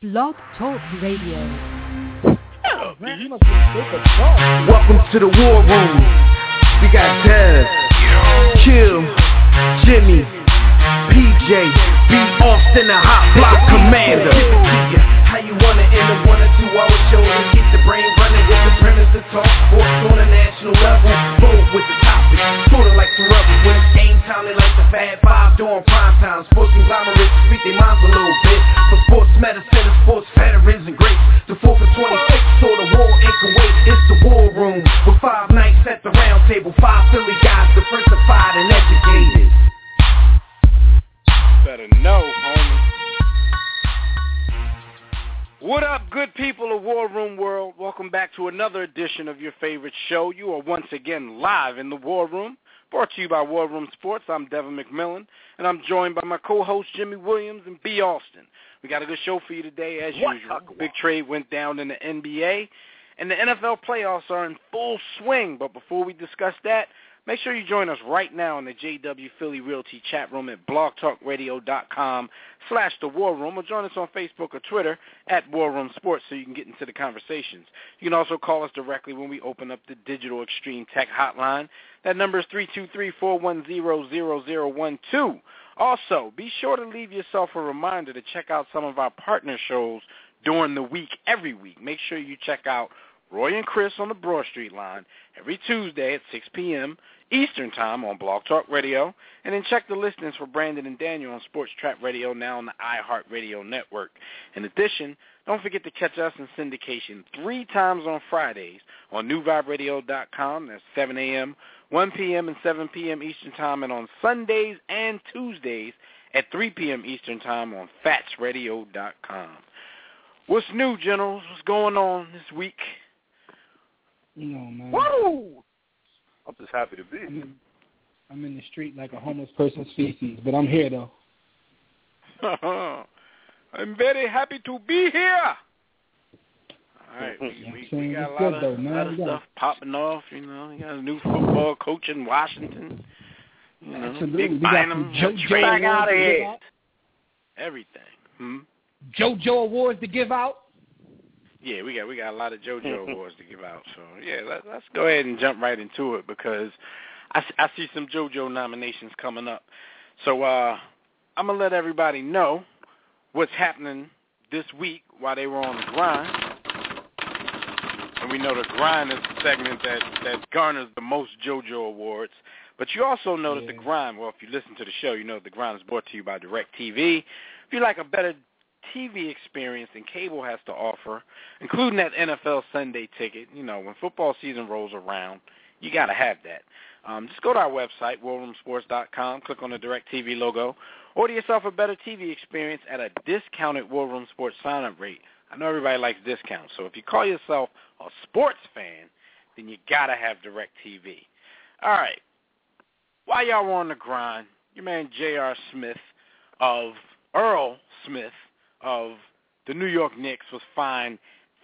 Blog Talk Radio. Welcome to the war room. We got Dev, Kill, Jimmy, PJ, B. Austin, the hot block commander. How you wanna end a 1 or 2 hour show to get the brain running with the premise to talk sports on a national level? Bold with the topic, sorta like the rebels. When it's game time, they like the Fab Five during prime time. Sports conglomerates speak their minds a little bit. For sports medicine and sports veterans and greats. The 4th and 26th, so the war in Kuwait. It's the war room with 5 nights at the round table. 5 Philly guys, diversified and educated. Better know, homie. What up, good people of War Room World? Welcome back to another edition of your favorite show. You are once again live in the War Room, brought to you by War Room Sports. I'm Devin McMillan, and I'm joined by my co-hosts Jimmy Williams and B. Austin. We got a good show for you today, as usual. Big trade went down in the NBA, and the NFL playoffs are in full swing. But before we discuss that, make sure you join us right now in the JW Philly Realty chat room at blogtalkradio.com/The War Room, or join us on Facebook or Twitter at War Room Sports so you can get into the conversations. You can also call us directly when we open up the Digital Extreme Tech Hotline. That number is 323-410-0012. Also, be sure to leave yourself a reminder to check out some of our partner shows during the week, every week. Make sure you check out Roy and Chris on the Broad Street line every Tuesday at 6 p.m. Eastern Time on Blog Talk Radio, and then check the listings for Brandon and Daniel on Sports Trap Radio, now on the iHeartRadio network. In addition, don't forget to catch us in syndication 3 times on Fridays on NewVibeRadio.com. That's 7 a.m., 1 p.m., and 7 p.m. Eastern Time, and on Sundays and Tuesdays at 3 p.m. Eastern Time on FatsRadio.com. What's new, Generals? What's going on this week? You know, man. Woo! I'm just happy to be. I'm in the street like a homeless person's feces, but I'm here, though. I'm very happy to be here. All right, we got a lot of stuff popping off, you know. We got a new football coach in Washington. You know, absolutely. Big We got Bynum, some JoJo out of here. here. Everything. JoJo awards to give out. Yeah, we got a lot of JoJo awards to give out. So, yeah, let's go ahead and jump right into it because I see some JoJo nominations coming up. So I'm going to let everybody know what's happening this week while they were on the grind. And we know the grind is the segment that garners the most JoJo awards. But you also know that the grind, well, if you listen to the show, you know the grind is brought to you by DirecTV. If you like a better TV experience than cable has to offer, including that NFL Sunday ticket, you know, when football season rolls around, you got to have that. Just go to our website, warroomsports.com, click on the DirecTV logo, order yourself a better TV experience at a discounted War Room Sports sign-up rate. I know everybody likes discounts, so if you call yourself a sports fan, then you got to have DirecTV. All right. While y'all were on the grind, your man J.R. Smith Earl Smith of the New York Knicks was fined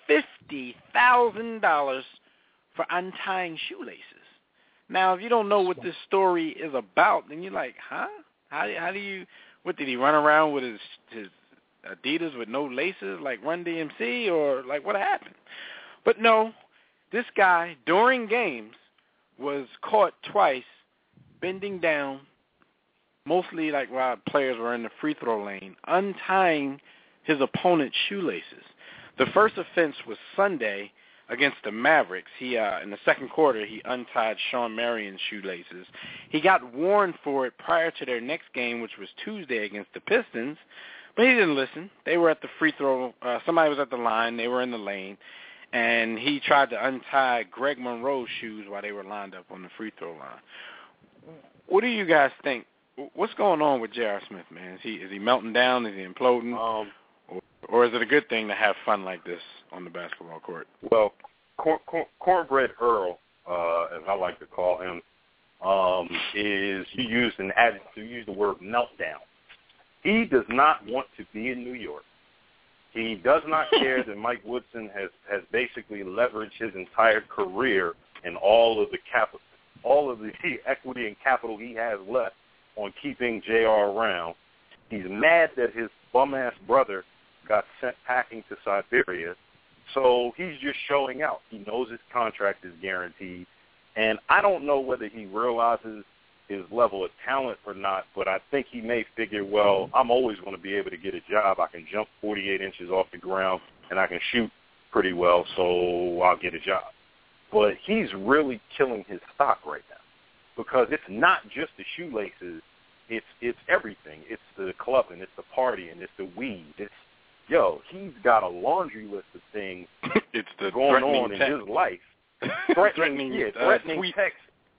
$50,000 for untying shoelaces. Now, if you don't know what this story is about, then you're like, huh? How do you, what, did he run around with his Adidas with no laces like Run DMC, or like what happened? But no, this guy during games was caught twice bending down, mostly like while players were in the free throw lane, untying his opponent's shoelaces. The first offense was Sunday against the Mavericks. He in the second quarter, he untied Sean Marion's shoelaces. He got warned for it prior to their next game, which was Tuesday against the Pistons, but he didn't listen. They were at the free throw. Somebody was at the line. They were in the lane, and he tried to untie Greg Monroe's shoes while they were lined up on the free throw line. What do you guys think? What's going on with J.R. Smith, man? Is he melting down? Is he imploding? Or is it a good thing to have fun like this on the basketball court? Well, Cornbread Earl, as I like to call him, is you use the word meltdown. He does not want to be in New York. He does not care that Mike Woodson has basically leveraged his entire career and all of the equity and capital he has left on keeping JR around. He's mad that his bum-ass brother got sent packing to Siberia. So he's just showing out. He knows his contract is guaranteed. And I don't know whether he realizes his level of talent or not, but I think he may figure, well, I'm always going to be able to get a job. I can jump 48 inches off the ground, and I can shoot pretty well, so I'll get a job. But he's really killing his stock right now because it's not just the shoelaces. It's everything. It's the clubbing, it's the partying, it's the weed. He's got a laundry list of things it's the going on in his life. threatening text.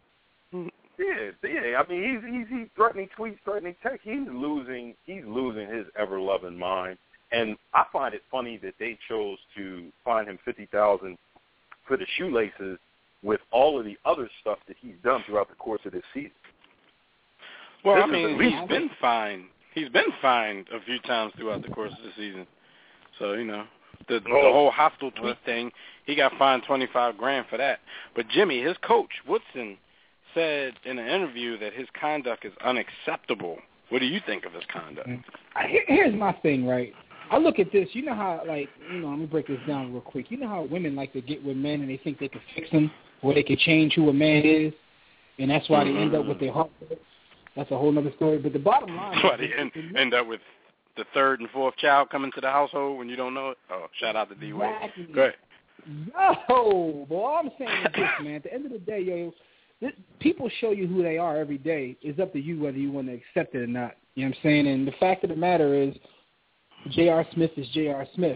Yeah. I mean, he's threatening tweets, threatening text. He's losing his ever-loving mind. And I find it funny that they chose to fine him $50,000 for the shoelaces with all of the other stuff that he's done throughout the course of this season. Well, I mean, he's been fined. He's been fined a few times throughout the course of the season. So, the whole hostile tweet thing, he got fined $25,000 for that. But Jimmy, his coach, Woodson, said in an interview that his conduct is unacceptable. What do you think of his conduct? Here's my thing, right? I look at this. You know how, I'm going to break this down real quick. You know how women like to get with men and they think they can fix them or they can change who a man is, and that's why they end up with their heart. That's a whole other story. But the bottom line is... Why they end up with the third and fourth child coming to the household when you don't know it? Oh, shout out to D-Wade. Exactly. Go ahead. No, boy, all I'm saying is this, man. At the end of the day, people show you who they are every day. It's up to you whether you want to accept it or not. You know what I'm saying? And the fact of the matter is, J.R. Smith is J.R. Smith.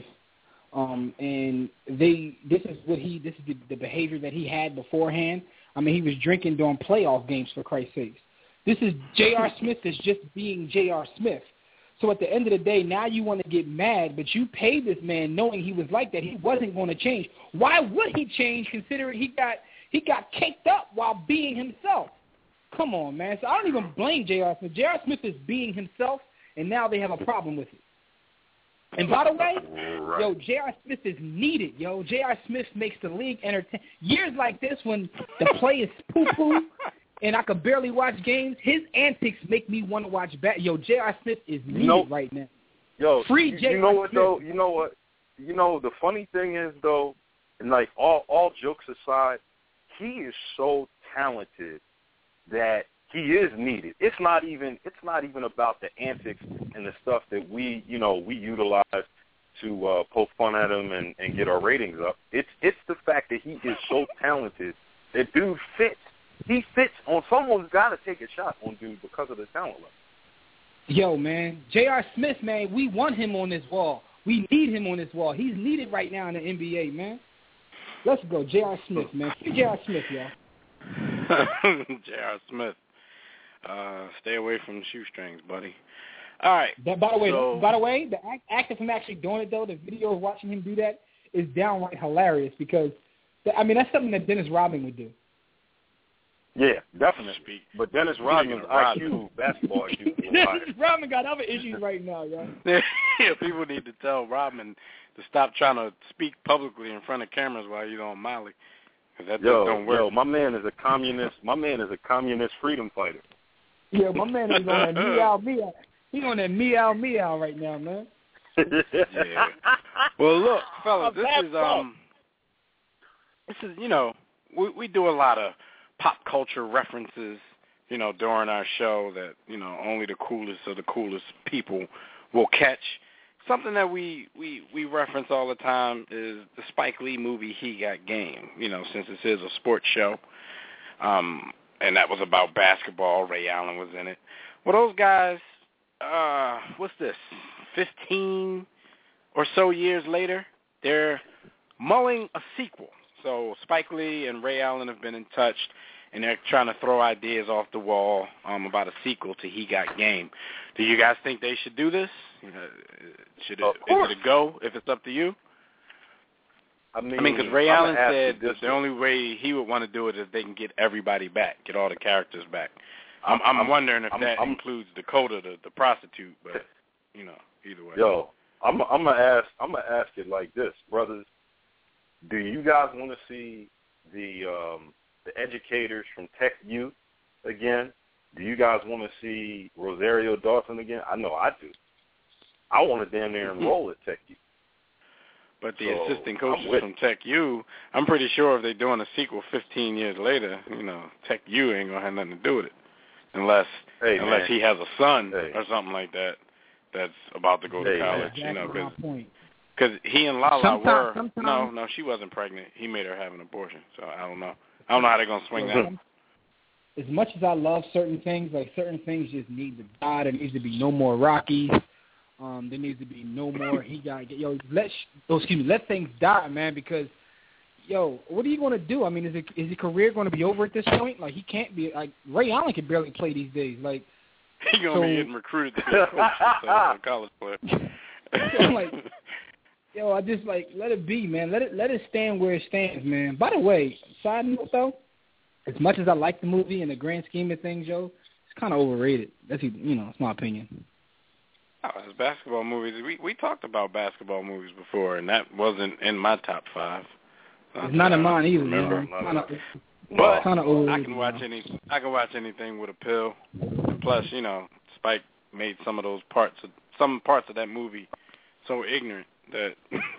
And this is the behavior that he had beforehand. I mean, he was drinking during playoff games, for Christ's sakes. This is J.R. Smith is just being J.R. Smith. So at the end of the day, now you want to get mad, but you paid this man knowing he was like that. He wasn't going to change. Why would he change considering he got caked up while being himself? Come on, man. So I don't even blame J.R. Smith. J.R. Smith is being himself, and now they have a problem with it. And by the way, J.R. Smith is needed, J.R. Smith makes the league entertain. Years like this when the play is poo-poo and I could barely watch games, his antics make me want to watch back. J.R. Smith is needed right now. Free J.R. You know what, Smith. though? You know what? The funny thing is, though, and like all jokes aside, he is so talented that he is needed. It's not even about the antics and the stuff that we utilize to poke fun at him and get our ratings up. It's the fact that he is so talented that dude fits. He fits on someone's got to take a shot on dude because of the talent level. Man, J.R. Smith, man, we want him on this wall. We need him on this wall. He's needed right now in the NBA, man. Let's go, J.R. Smith, man. J.R. Smith, y'all. J.R. Smith. Stay away from the shoestrings, buddy. All right. By the way, the act of him actually doing it, though, the video of watching him do that is downright hilarious because, that's something that Dennis Rodman would do. Yeah, definitely. But Dennis Rodman's IQ, basketball IQ. Dennis Rodman got other issues right now, yo. Yeah, people need to tell Rodman to stop trying to speak publicly in front of cameras while you're on Molly. Because that just don't work. My man is a communist. My man is a communist freedom fighter. Yeah, my man is on that meow. He on that meow right now, man. Yeah. Well, look, fellas, this is we do a lot of pop culture references, during our show that, only the coolest of the coolest people will catch. Something that we reference all the time is the Spike Lee movie He Got Game, since this is a sports show. And that was about basketball. Ray Allen was in it. Well, those guys, what's this, 15 or so years later, they're mulling a sequel. So Spike Lee and Ray Allen have been in touch, and they're trying to throw ideas off the wall about a sequel to He Got Game. Do you guys think they should do this? Is it a go if it's up to you? I mean, because Ray Allen said that the only way he would want to do it is they can get everybody back, get all the characters back. I'm wondering if that includes Dakota, the prostitute, but either way. Yo, I'm gonna ask it like this, brothers. Do you guys want to see the educators from Tech U again? Do you guys want to see Rosario Dawson again? I know I do. I want to damn near enroll at Tech U. But the assistant coaches from Tech U, I'm pretty sure if they're doing a sequel 15 years later, Tech U ain't gonna have nothing to do with it, unless he has a son or something like that that's about to go to college. Because he and Lala were no, she wasn't pregnant. He made her have an abortion, so I don't know how they're gonna swing that. As much as I love certain things, like certain things just need to die. There needs to be no more Rockies. There needs to be no more. He got to get let things die, man. Because what are you going to do? I mean, is his career going to be over at this point? Like he can't be like Ray Allen can barely play these days. Like he's going to be getting recruited to be a coach instead of a college player. I'm like, I just let it be, man. Let it stand where it stands, man. By the way, side note though, as much as I like the movie in the grand scheme of things, it's kind of overrated. That's it's my opinion. As basketball movies, we talked about basketball movies before, and that wasn't in my top 5. It's not in mine either. Remember, but I can watch anything with a pill. And plus, Spike made some parts of that movie so ignorant that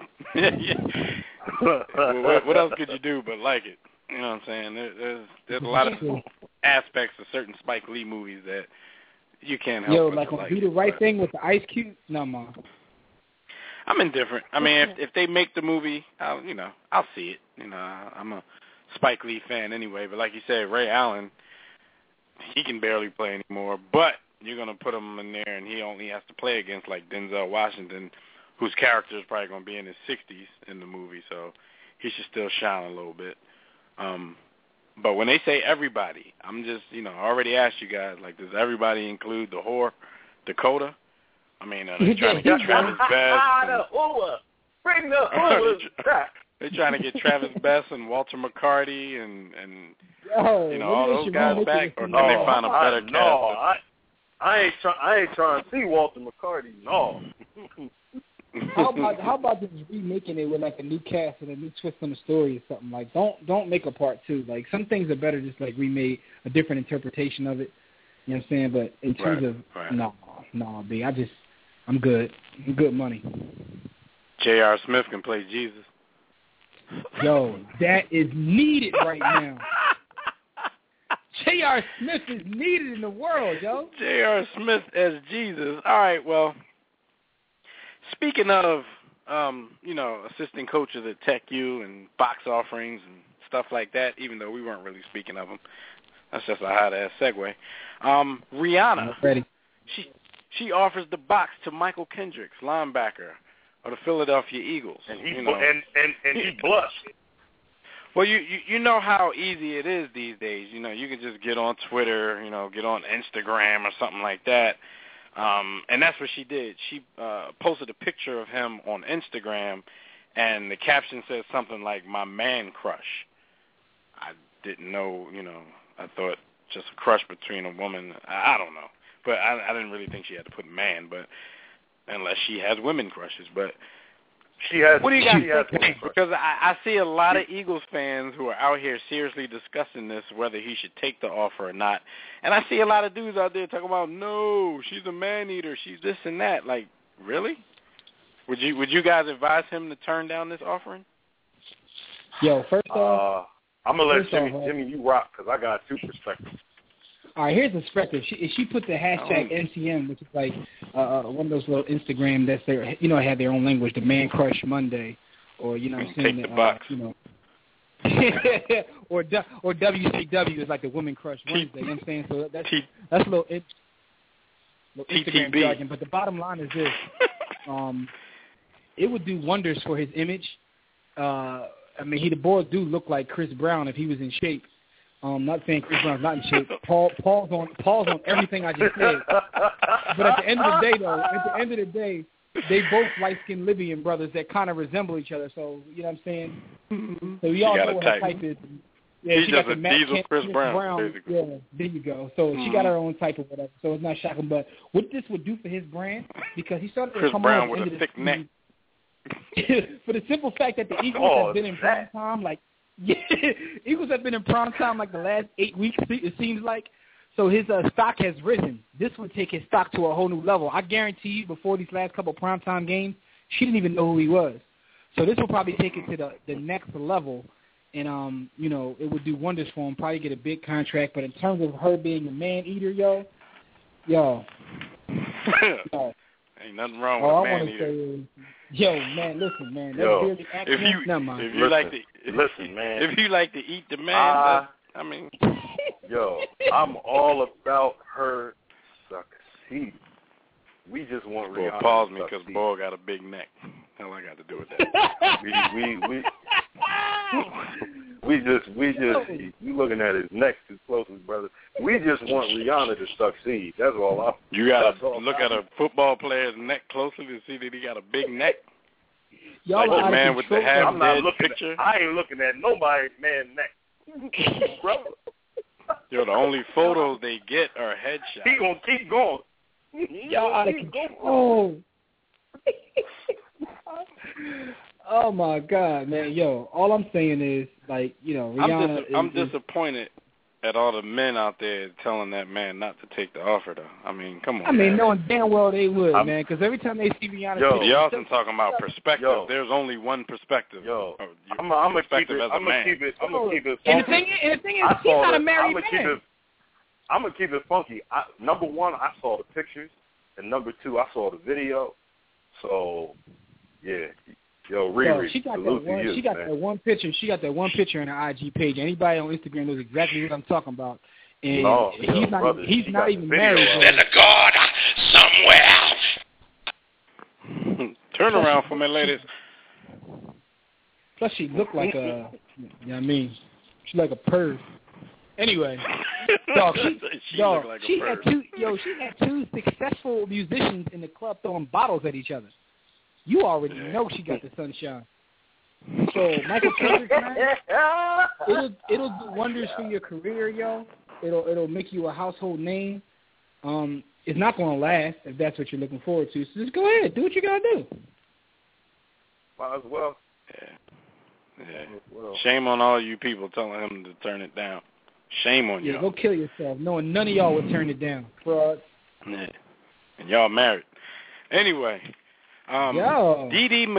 what else could you do but like it? You know what I'm saying? There's a lot of aspects of certain Spike Lee movies that you can't help but like Do the Right Thing with the Ice Cube? No, man. I'm indifferent. I mean, if they make the movie, I'll see it. I'm a Spike Lee fan anyway. But like you said, Ray Allen, he can barely play anymore. But you're gonna put him in there, and he only has to play against like Denzel Washington, whose character is probably gonna be in his 60s in the movie, so he should still shine a little bit. But when they say everybody, I'm just, I already asked you guys, like, does everybody include the whore, Dakota? I mean, they're trying to get Travis Best. Bring the hooah back. They're trying to get Travis Best and Walter McCarty and all those guys back, or can they find a better cast? I ain't trying to see Walter McCarty. No. How about just remaking it with like a new cast and a new twist on the story or something? Like don't make a part 2. Like some things are better just like remade, a different interpretation of it. You know what I'm saying? But in terms of no, B, I'm good. I'm good money. J.R. Smith can play Jesus. That is needed right now. J.R. Smith is needed in the world, J.R. Smith as Jesus. All right, well. Speaking of, assistant coaches at Tech U and box offerings and stuff like that, even though we weren't really speaking of them, that's just a hot-ass segue. Rihanna, she offers the box to Michael Kendricks, linebacker of the Philadelphia Eagles. And he blushed. Well, you know how easy it is these days. You can just get on Twitter, get on Instagram or something like that. And that's what she did. She posted a picture of him on Instagram, and the caption says something like, "My man crush." I didn't know, I thought just a crush between a woman. I don't know. But I didn't really think she had to put man, but unless she has women crushes. But she has. What do you guys think? Because I see a lot of Eagles fans who are out here seriously discussing this, whether he should take the offer or not. And I see a lot of dudes out there talking about, no, she's a man-eater, she's this and that. Like, really? Would you guys advise him to turn down this offering? First off, I'm going to let Jimmy, you rock, because I got 2 perspectives. All right, here's the perspective. She put the hashtag MCM, which is like one of those little Instagram that's their, had their own language, the Man Crush Monday, or I'm saying, take the box. or WCW is like the Woman Crush Wednesday. You know what I'm saying? So that's a little Instagram jargon. But the bottom line is this: it would do wonders for his image. The boys do look like Chris Brown if he was in shape. Not saying Chris Brown's not in shape. Paul's on everything I just said. But at the end of the day, they both light-skinned Libyan brothers that kind of resemble each other. So, you know what I'm saying? So we all know what her type is. Yeah, she got the diesel Chris Brown. Basically. Yeah, there you go. So she got her own type or whatever. So it's not shocking. But what this would do for his brand, because he started to come Brown with a thick neck. For the simple fact that the Eagles have been in prime time, Eagles have been in prime time like the last 8 weeks, it seems like. So his stock has risen. This would take his stock to a whole new level. I guarantee you before these last couple primetime games, she didn't even know who he was. So this will probably take it to the next level. And, it would do wonders for him, probably get a big contract. But in terms of her being a man-eater, yo. Ain't nothing wrong with a man-eater. Man, listen, man. Yo, if you like to eat the man, Yo, I'm all about her succeed. We just want Rihanna. Well, pause me because Bo got a big neck. Hell, I got to do with that. You looking at his neck too closely, brother. We just want Rihanna to succeed. That's all. You got to look at a football player's neck closely to see that he got a big neck. Y'all like the man with the half I'm not dead looking. picture. I ain't looking at nobody's man neck, brother. Yo, the only photos they get are headshots. He gonna keep going. Y'all out of control. Oh my God, man. Yo, all I'm saying is, Rihanna. I'm disappointed at all the men out there telling that man not to take the offer, though. I mean, come on. man, knowing damn well they would, man, because every time they see Rihanna, y'all been talking about perspective. There's only one perspective. I'm gonna keep it. I'm gonna keep it funky. And the thing is, he's not a married man. I'm gonna keep it funky. Number one, I saw the pictures, and number two, I saw the video. So, yeah. Yo, Riri, she got salute that one. to you, She got man. that one picture. She got that one picture on her IG page. Anybody on Instagram knows exactly what I'm talking about. And he's not even married. In the corner somewhere. Turn around for me, ladies. Plus, she looked like a. She's like a perv. Anyway, she had two successful musicians in the club throwing bottles at each other. You already know she got the sunshine. So Michael Kendrick, man, it'll do wonders for your career, yo. It'll make you a household name. It's not going to last if that's what you're looking forward to. So just go ahead, do what you gotta do. Might as well. Yeah. Shame on all you people telling him to turn it down. Shame on y'all. Go kill yourself, knowing none of y'all would turn it down. Fraud. Yeah. And y'all married. Anyway. Dee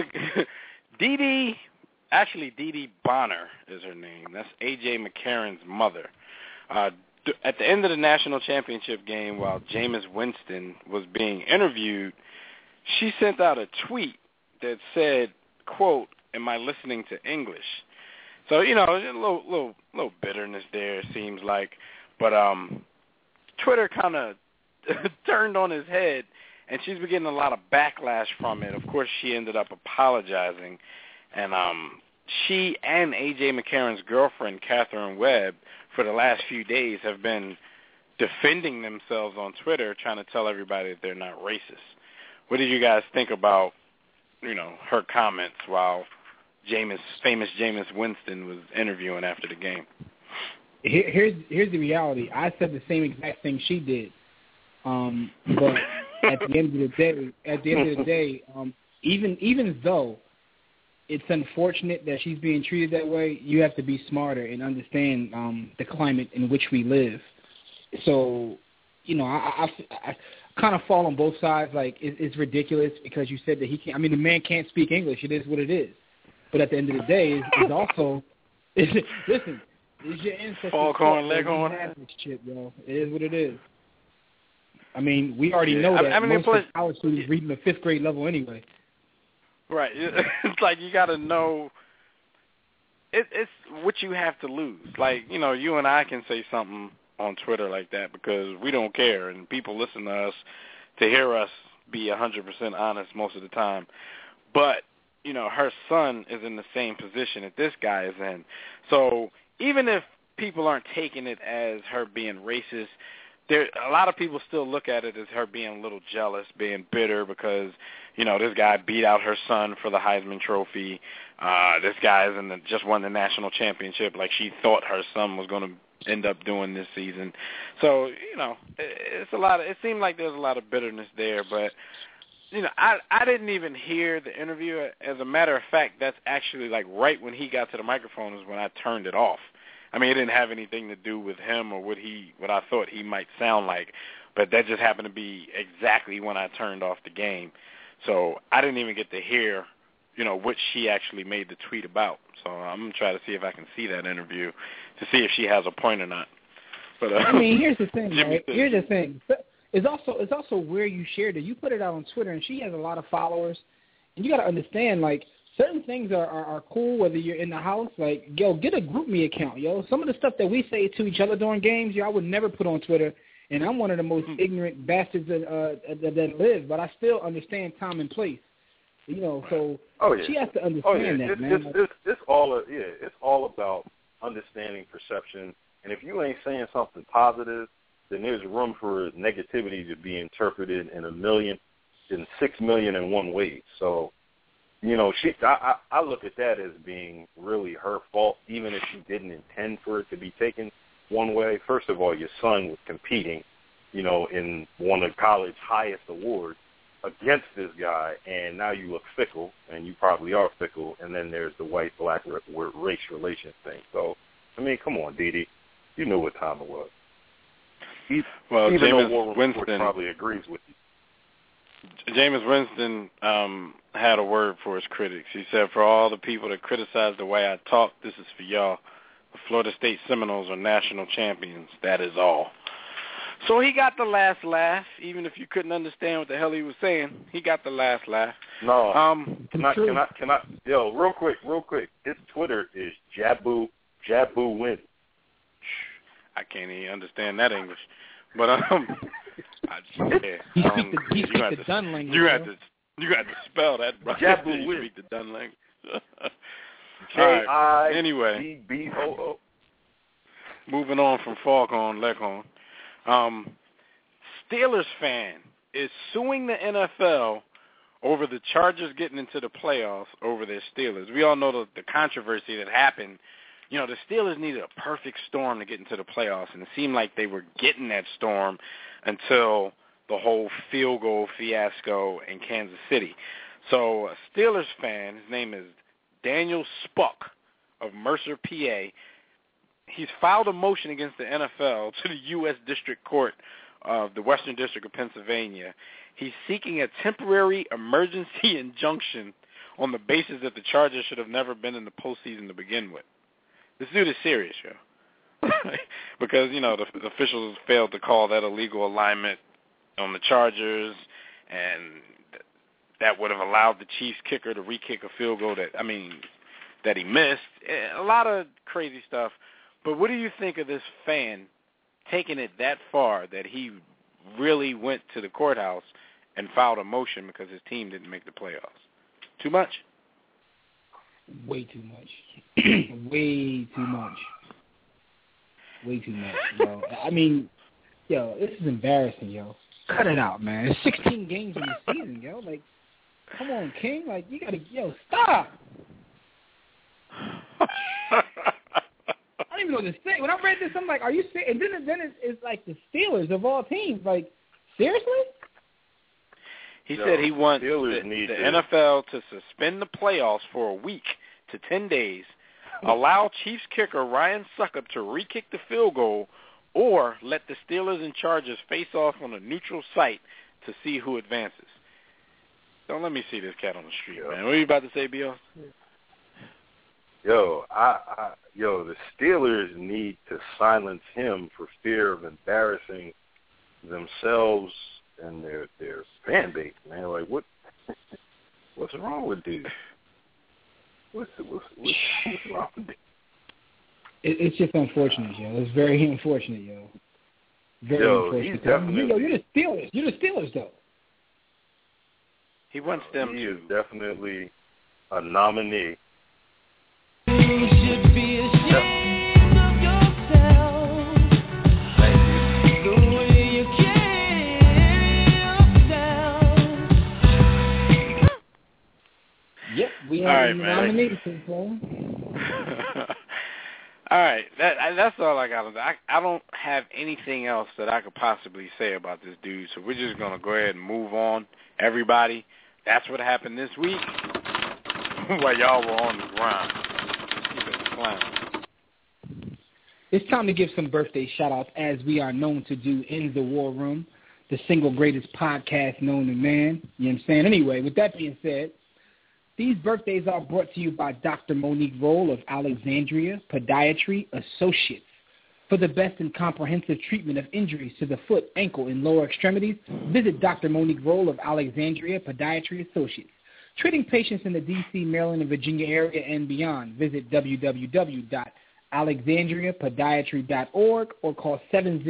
Bonner is her name. That's A.J. McCarron's mother. At the end of the national championship game, while Jameis Winston was being interviewed, she sent out a tweet that said, quote, "Am I listening to English?" So, a little bitterness there, it seems like. But Twitter kind of turned on his head, and she's been getting a lot of backlash from it. Of course, she ended up apologizing. And she and A.J. McCarron's girlfriend, Catherine Webb, for the last few days have been defending themselves on Twitter, trying to tell everybody that they're not racist. What did you guys think about, her comments while famous Jameis Winston was interviewing after the game? Here's the reality. I said the same exact thing she did. But at the end of the day, even though it's unfortunate that she's being treated that way, you have to be smarter and understand the climate in which we live. So, I kind of fall on both sides. Like, it's ridiculous because you said that he can't. The man can't speak English. It is what it is. But at the end of the day, it's also listen. Is your ancestors Foghorn Leghorn? Shit, yo. It is what it is. We already know that most of college students reading the 5th grade level anyway. Right. It's like you got to know it's what you have to lose. Like, you and I can say something on Twitter like that because we don't care, and people listen to us to hear us be 100% honest most of the time. But, her son is in the same position that this guy is in. So even if people aren't taking it as her being racist, a lot of people still look at it as her being a little jealous, being bitter because, this guy beat out her son for the Heisman Trophy. This guy just won the national championship like she thought her son was going to end up doing this season. So, it's a lot. It seemed like there's a lot of bitterness there, but I didn't even hear the interview. As a matter of fact, that's actually like right when he got to the microphone is when I turned it off. I mean, it didn't have anything to do with him or what I thought he might sound like, but that just happened to be exactly when I turned off the game. So I didn't even get to hear, what she actually made the tweet about. So I'm going to try to see if I can see that interview to see if she has a point or not. But I mean, here's the thing, right? Here's the thing. It's also where you shared it. You put it out on Twitter, and she has a lot of followers. And you got to understand, like, certain things are cool whether you're in the house. Like, yo, get a GroupMe account, yo. Some of the stuff that we say to each other during games, I would never put on Twitter. And I'm one of the most ignorant bastards that live, but I still understand time and place. So she has to understand that, man. It's all about understanding perception. And if you ain't saying something positive, then there's room for negativity to be interpreted in 6 million and one ways. So, I look at that as being really her fault, even if she didn't intend for it to be taken one way. First of all, your son was competing, in one of college's highest awards against this guy, and now you look fickle, and you probably are fickle, and then there's the white-black race relations thing. So, I mean, come on, Dee Dee. You know what time it was. Well, even Jameis though War Room Winston probably agrees with you. Jameis Winston had a word for his critics. He said, "For all the people that criticize the way I talk, this is for y'all. The Florida State Seminoles are national champions. That is all." So he got the last laugh, even if you couldn't understand what the hell he was saying. He got the last laugh. No, can I? Yo, real quick. His Twitter is Jabu Win. I can't even understand that English, but You speak the Dun language. You got to spell that, bro. Jabu You Win. speak the Dun language. Anyway, J-I-B-B-O-O. Moving on from Foghorn Leghorn. Steelers fan is suing the NFL over the Chargers getting into the playoffs over their Steelers. We all know the controversy that happened. The Steelers needed a perfect storm to get into the playoffs, and it seemed like they were getting that storm until the whole field goal fiasco in Kansas City. So a Steelers fan, his name is Daniel Spuck of Mercer, PA, he's filed a motion against the NFL to the U.S. District Court of the Western District of Pennsylvania. He's seeking a temporary emergency injunction on the basis that the Chargers should have never been in the postseason to begin with. This dude is serious, yo. Because, the officials failed to call that a legal alignment on the Chargers, and that would have allowed the Chiefs kicker to re-kick a field goal that he missed. A lot of crazy stuff. But what do you think of this fan taking it that far that he really went to the courthouse and filed a motion because his team didn't make the playoffs? Too much? Way too much. Way too much. Way too much, yo. I mean, yo, this is embarrassing, yo. Cut it out, man. There's 16 games in the season, yo. Like, come on, King. Like, you got to, stop. I don't even know what to say. When I read this, I'm like, are you serious? And then it's like the Steelers of all teams. Like, seriously? He said he wants the NFL to suspend the playoffs for a week to 10 days, allow Chiefs kicker Ryan Succop to re-kick the field goal, or let the Steelers and Chargers face off on a neutral site to see who advances. Don't let me see this cat on the street, man. What are you about to say, B.O.? The Steelers need to silence him for fear of embarrassing themselves and their fan base, man. Like, what's wrong with dude? What's wrong with dude? It's just unfortunate, yo. It's very unfortunate, yo. Very unfortunate. He's definitely, you're the Steelers. You're the Steelers, though. He wants them he to. is definitely a nominee. You should be ashamed of yourself. The way you carry yourself. Yep, we have a nomination for All right, that's all I got. I don't have anything else that I could possibly say about this dude, so we're just going to go ahead and move on. Everybody, that's what happened this week while y'all were on the grind. Keep it clown. It's time to give some birthday shout-outs, as we are known to do in the War Room, the single greatest podcast known to man. You know what I'm saying? Anyway, with that being said, these birthdays are brought to you by Dr. Monique Roll of Alexandria Podiatry Associates. For the best and comprehensive treatment of injuries to the foot, ankle, and lower extremities, visit Dr. Monique Roll of Alexandria Podiatry Associates. Treating patients in the D.C., Maryland, and Virginia area and beyond, visit www.alexandriapodiatry.org or call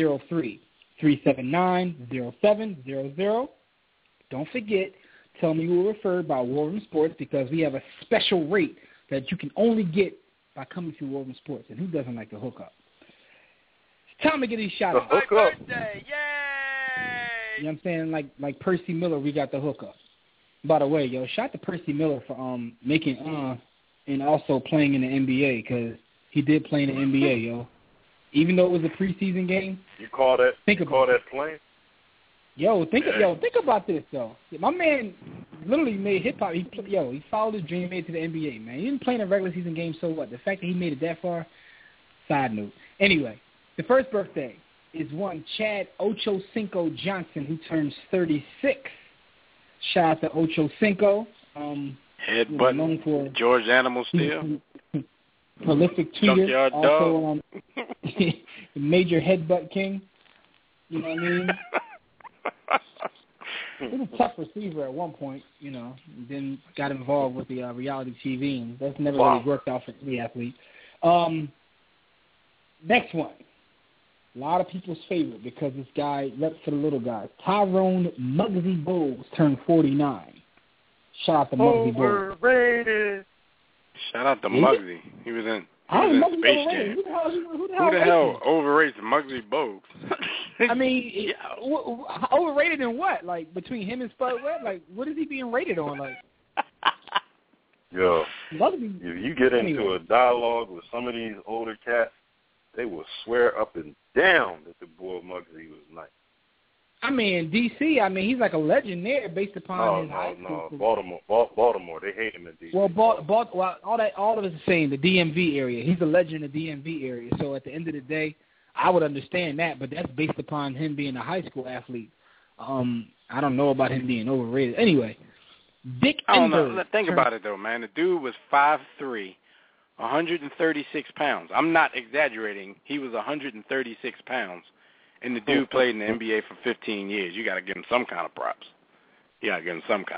703-379-0700. Don't forget, tell me you were referred by War Room Sports, because we have a special rate that you can only get by coming to War Room Sports. And who doesn't like to hook up? Time to get these shout-outs. My birthday, yay! You know what I'm saying? Like Percy Miller, we got the hookup. By the way, yo, shout out to Percy Miller for making and also playing in the NBA, because he did play in the NBA, yo. Even though it was a preseason game. You call that playing? Yo, think about this though. My man literally made hip hop. He followed his dream, made it to the NBA, man. He didn't play in a regular season game, so what? The fact that he made it that far, side note. Anyway. The first birthday is one Chad Ochocinco Johnson, who turns 36. Shout out to Ochocinco. Headbutt, known for George Animal Steel. Prolific tweeter. Junkyard also the major headbutt king. You know what I mean? He was a tough receiver at one point, you know, then got involved with the reality TV, and that's never really worked out for any athlete. Next one. A lot of people's favorite, because this guy reps for the little guys. Tyrone Muggsy Bogues turned 49. Shout out to Muggsy Bogues. Overrated. Shout out to Muggsy. He was in Space Jam. Who the hell overrates Muggsy Bogues? I mean, overrated in what? Like, between him and Spud Webb? Like, what is he being rated on? Like, yo, Muggsy, if you get into a dialogue with some of these older cats, they will swear up and down that the boy Muggsy was nice. I mean, D.C., he's like a legend there based upon his high school. Baltimore, they hate him in D.C. Well, all of us are saying the DMV area. He's a legend in the DMV area. So at the end of the day, I would understand that, but that's based upon him being a high school athlete. I don't know about him being overrated. Anyway, Dick Enberg. Think about it, though, man. The dude was 5'3", 136 pounds. I'm not exaggerating. He was 136 pounds, and the dude played in the NBA for 15 years. You got to give him some kind of props. You got to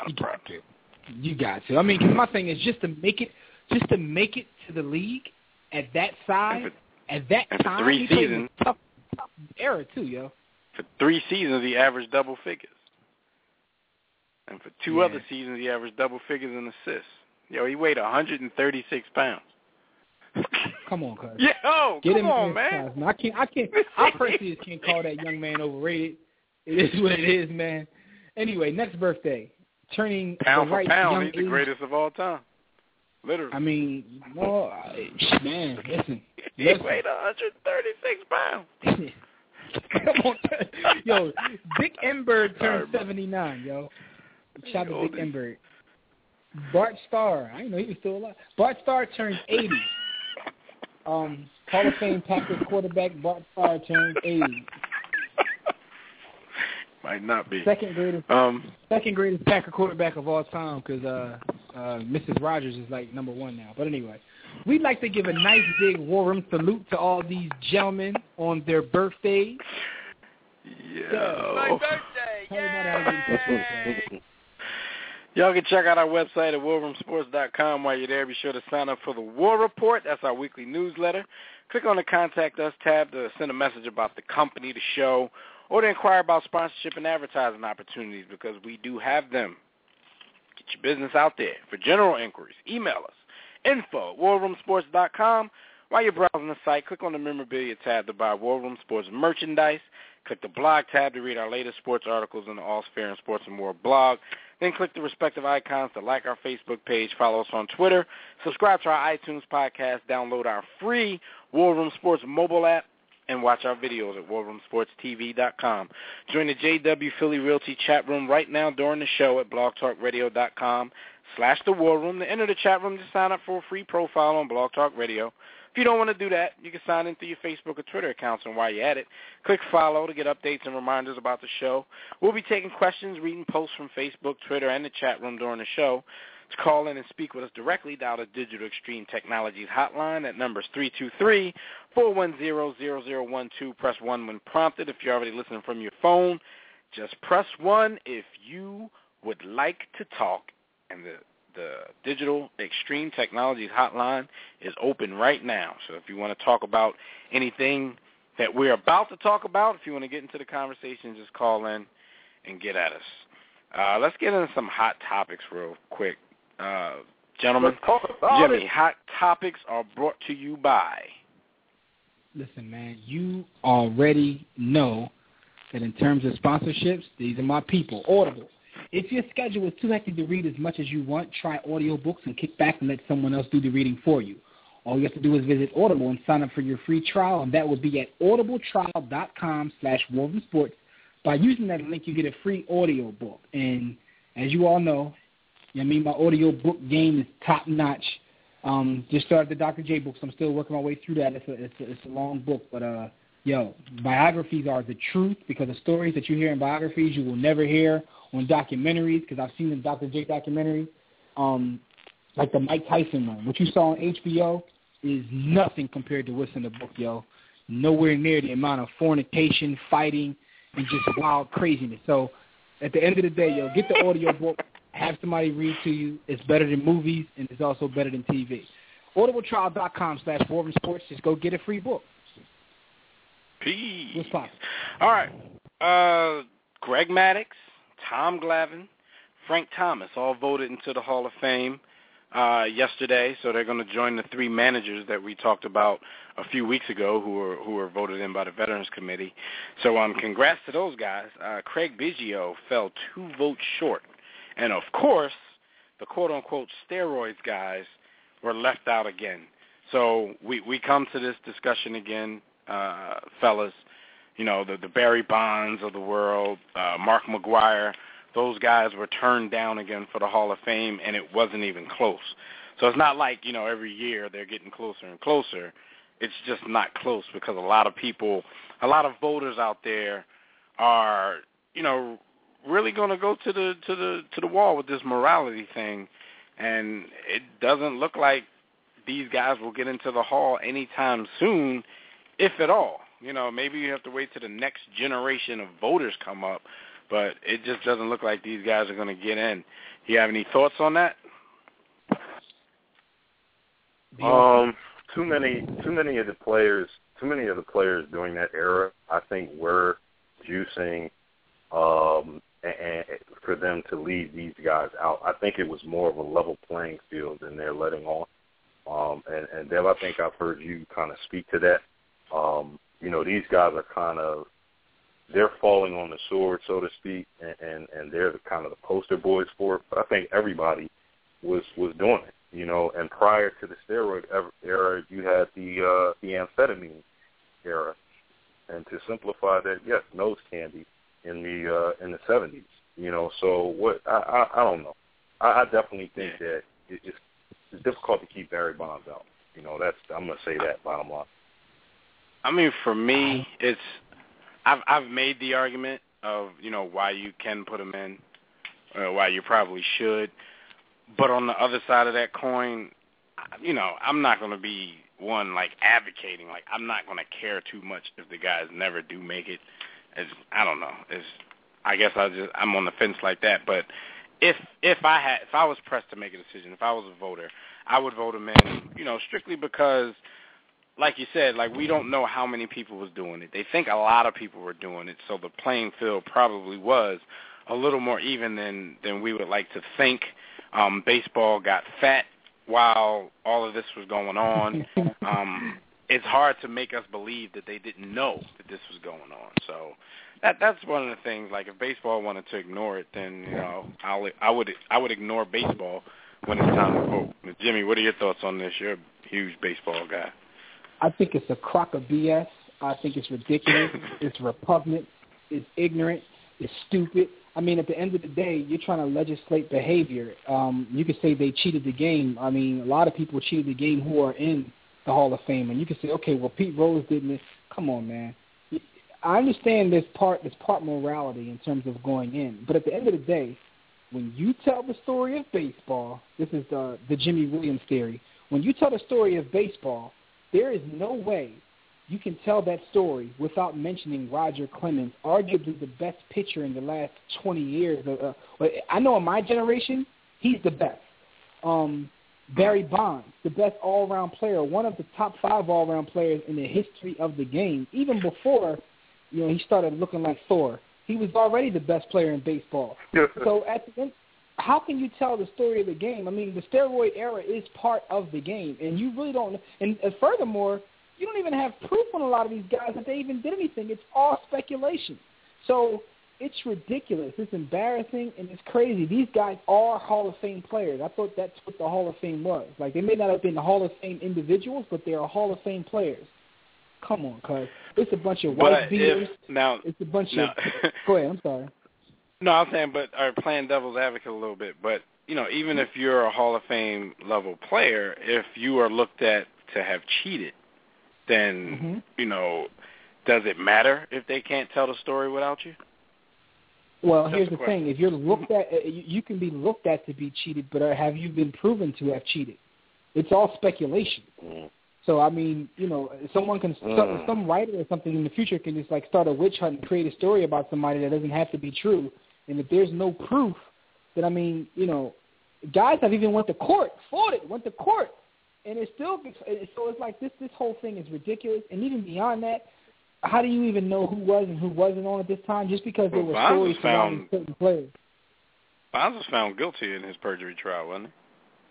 I mean, 'cause my thing is just to make it to the league at that size, at that time. For 3 seasons, tough era too, yo. For 3 seasons, he averaged double figures, and for 2 other seasons, he averaged double figures in assists. Yo, he weighed 136 pounds. Come on, cuz. Yo, come on, man. I personally just can't call that young man overrated. It is what it is, man. Anyway, next birthday, turning pound the right for pound, young he's the greatest of all time. Literally. I mean, well, man, listen. He weighed 136 pounds. Come on, yo, Dick Enberg turned 79, yo. Shout out to Dick Enberg. Bart Starr, I didn't know he was still alive. Bart Starr turns 80. Hall of Fame Packers quarterback Bart Starr turns 80. Might not be. Second greatest Packer quarterback of all time, because Mrs. Rogers is like number 1 now. But anyway, we'd like to give a nice big War Room salute to all these gentlemen on their birthdays. Yeah. My birthday! Y'all can check out our website at warroomsports.com. While you're there, be sure to sign up for the War Report. That's our weekly newsletter. Click on the Contact Us tab to send a message about the company, the show, or to inquire about sponsorship and advertising opportunities, because we do have them. Get your business out there. For general inquiries, email us, info@warroomsports.com. While you're browsing the site, click on the memorabilia tab to buy War Room Sports merchandise. Click the blog tab to read our latest sports articles in the All Fair and Sports and More blog. Then click the respective icons to like our Facebook page, follow us on Twitter, subscribe to our iTunes podcast, download our free War Room Sports mobile app, and watch our videos at warroomsportstv.com. Join the JW Philly Realty chat room right now during the show at blogtalkradio.com/the War Room. To enter the chat room, just sign up for a free profile on Blog Talk Radio. If you don't want to do that, you can sign in through your Facebook or Twitter accounts, and while you're at it, click follow to get updates and reminders about the show. We'll be taking questions, reading posts from Facebook, Twitter, and the chat room during the show. To call in and speak with us directly, dial the Digital Extreme Technologies hotline. That number is 323-410-0012. Press 1 when prompted. If you're already listening from your phone, just press 1 if you would like to talk. And the Digital Extreme Technologies hotline is open right now. So if you want to talk about anything that we're about to talk about, if you want to get into the conversation, just call in and get at us. Let's get into some hot topics real quick. Gentlemen, Jimmy, hot topics are brought to you by. Listen, man, you already know that in terms of sponsorships, these are my people. Audible. If your schedule is too hectic to read as much as you want, try audiobooks and kick back and let someone else do the reading for you. All you have to do is visit Audible and sign up for your free trial, and that will be at audibletrial.com/WovenSports. By using that link, you get a free audiobook. And as you all know, my audiobook game is top-notch. Just started the Dr. J books. I'm still working my way through that. It's a long book. But, biographies are the truth because the stories that you hear in biographies you will never hear on documentaries because I've seen the Dr. J documentary, like the Mike Tyson one. What you saw on HBO is nothing compared to what's in the book, yo. Nowhere near the amount of fornication, fighting, and just wild craziness. So at the end of the day, get the audiobook. Have somebody read to you. It's better than movies, and it's also better than TV. audibletrial.com/WovenSports. Just go get a free book. Peace. What's poppin'? All right. Greg Maddux, Tom Glavine, Frank Thomas all voted into the Hall of Fame yesterday, so they're going to join the 3 managers that we talked about a few weeks ago who were voted in by the Veterans Committee. So congrats to those guys. Craig Biggio fell 2 votes short. And, of course, the quote-unquote steroids guys were left out again. So we come to this discussion again, fellas. The Barry Bonds of the world, Mark McGwire, those guys were turned down again for the Hall of Fame, and it wasn't even close. So it's not like, every year they're getting closer and closer. It's just not close because a lot of voters out there are, really going to go to the wall with this morality thing, and it doesn't look like these guys will get into the Hall anytime soon, if at all. Maybe you have to wait till the next generation of voters come up, but it just doesn't look like these guys are going to get in. Do you have any thoughts on that? Too many of the players during that era, I think, were juicing and for them to leave these guys out. I think it was more of a level playing field than they're letting on. And Dev, I think I've heard you kind of speak to that. These guys are they're falling on the sword, so to speak, and they're kind of the poster boys for it. But I think everybody was doing it, And prior to the steroid era, you had the amphetamine era. And to simplify that, yes, nose candy in the 70s, So what? I don't know. I definitely think that it's difficult to keep Barry Bonds out. I'm going to say that bottom line. I mean, for me, I've made the argument of why you can put him in, why you probably should, but on the other side of that coin, I'm not going to be one advocating. I'm not going to care too much if the guys never do make it. I don't know. I guess I'm on the fence like that. But if I was pressed to make a decision, if I was a voter, I would vote him in. Strictly because, like you said, we don't know how many people was doing it. They think a lot of people were doing it, so the playing field probably was a little more even than we would like to think. Baseball got fat while all of this was going on. It's hard to make us believe that they didn't know that this was going on. So that's one of the things. If baseball wanted to ignore it, then I would ignore baseball when it's time to vote. Jimmy, what are your thoughts on this? You're a huge baseball guy. I think it's a crock of BS. I think it's ridiculous. It's repugnant. It's ignorant. It's stupid. I mean, at the end of the day, you're trying to legislate behavior. You could say they cheated the game. I mean, a lot of people cheated the game who are in the Hall of Fame, and you can say, okay, well, Pete Rose didn't. Come on, man. I understand this part morality in terms of going in, but at the end of the day, when you tell the story of baseball, this is the Jimmy Williams theory. When you tell the story of baseball, there is no way you can tell that story without mentioning Roger Clemens, arguably the best pitcher in the last 20 years. I know in my generation, he's the best. Barry Bonds, the best all-around player, one of the top 5 all-around players in the history of the game. Even before, he started looking like Thor. He was already the best player in baseball. So at the end, how can you tell the story of the game? I mean, the steroid era is part of the game, and you really don't. And furthermore, you don't even have proof on a lot of these guys that they even did anything. It's all speculation. So it's ridiculous. It's embarrassing, and it's crazy. These guys are Hall of Fame players. I thought that's what the Hall of Fame was. Like, they may not have been the Hall of Fame individuals, but they are Hall of Fame players. Come on, cuz. It's a bunch of white beaters. It's a bunch of – go ahead. I'm sorry. No, I'm saying, but playing devil's advocate a little bit. But, even if you're a Hall of Fame level player, if you are looked at to have cheated, then, does it matter if they can't tell the story without you? Well, here's the thing. If you're looked at, you can be looked at to be cheated, but have you been proven to have cheated? It's all speculation. So, I mean, someone can, some writer or something in the future can just, start a witch hunt and create a story about somebody that doesn't have to be true. And if there's no proof, then, I mean, guys have even went to court, went to court. And it's still, so it's like this whole thing is ridiculous. And even beyond that, how do you even know who was and who wasn't on at this time? Just because there were stories surrounding certain players. Bonds was found guilty in his perjury trial, wasn't he?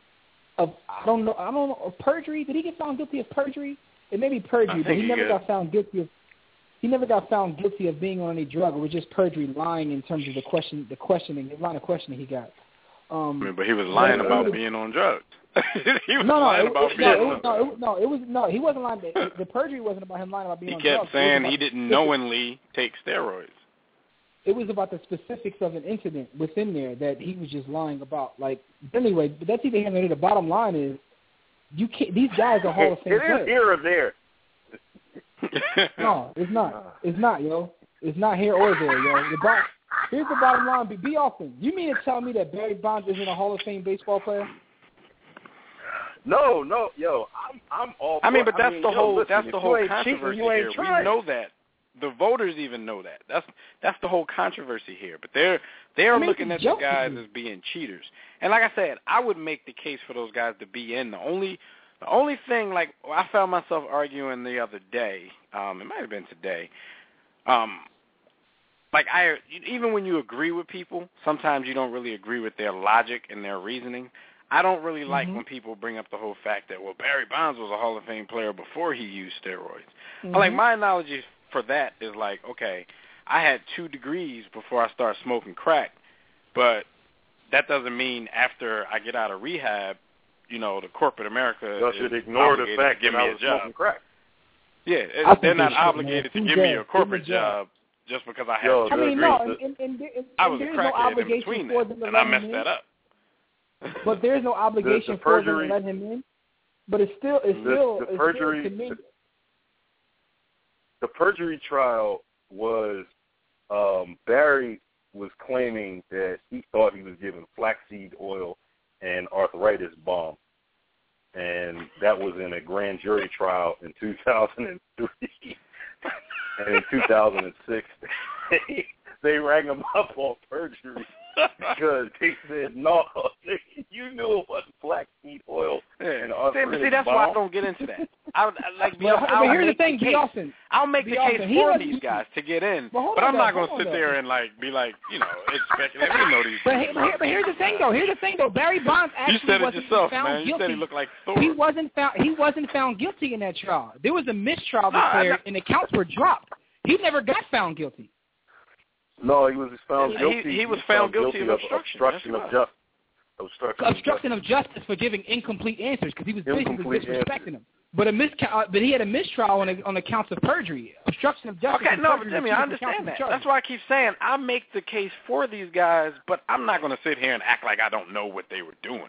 I don't know. Of perjury? Did he get found guilty of perjury? It may be perjury, but he never got found guilty of. He never got found guilty of being on any drug. It was just perjury, lying in terms of the questioning, the line of questioning he got. But he was lying about being on drugs. He was lying about being on drugs. He wasn't lying. The perjury wasn't about him lying about being on drugs. He kept saying he didn't knowingly take steroids. It was about the specifics of an incident within there that he was just lying about. Anyway, but that's either here or there. The bottom line is, you can't. These guys are Hall of Fame players. It is here or there. No, it's not. It's not, yo. It's not here or there, yo. Here's the bottom line. B. Austin, you mean to tell me that Barry Bonds isn't a Hall of Fame baseball player? No, yo. I'm all. I mean, but that's the whole controversy here. We know that. The voters even know that. That's the whole controversy here. But they're looking at the guys as being cheaters. And like I said, I would make the case for those guys to be in. The only thing, I found myself arguing the other day, it might have been today, even when you agree with people, sometimes you don't really agree with their logic and their reasoning. I don't really like when people bring up the whole fact that, Barry Bonds was a Hall of Fame player before he used steroids. My analogy for that is okay, I had 2 degrees before I started smoking crack, but that doesn't mean after I get out of rehab, the corporate America should ignore the fact to give that me I was a job. smoking crack. Yeah, they're not obligated to give me a corporate job just because I have 2 degrees. I was a crackhead in between that, and I messed that up. But there's no obligation for them to let him in. But it's still to me. The perjury trial was Barry was claiming that he thought he was given flaxseed oil and arthritis balm, and that was in a grand jury trial in 2003. And in 2006, they rang him up on perjury because they said, no, you knew it wasn't flaxseed oil. And see, that's why I don't get into that. Here's the thing, I'll make the case for these guys to get in, but I'm not going to sit there and be it's speculative. We know these guys. But here's the thing, though. Barry Bonds actually wasn't found guilty. You said he looked like Thor. He wasn't found guilty in that trial. There was a mistrial declared, and the counts were dropped. He never got found guilty. No, he was found guilty. He was found guilty of obstruction of justice. Obstruction of justice for giving incomplete answers because he was basically disrespecting him. But he had a mistrial on the counts of perjury, obstruction of justice. Okay, no, but Jimmy, I understand that. That's why I keep saying I make the case for these guys, but I'm not going to sit here and act like I don't know what they were doing.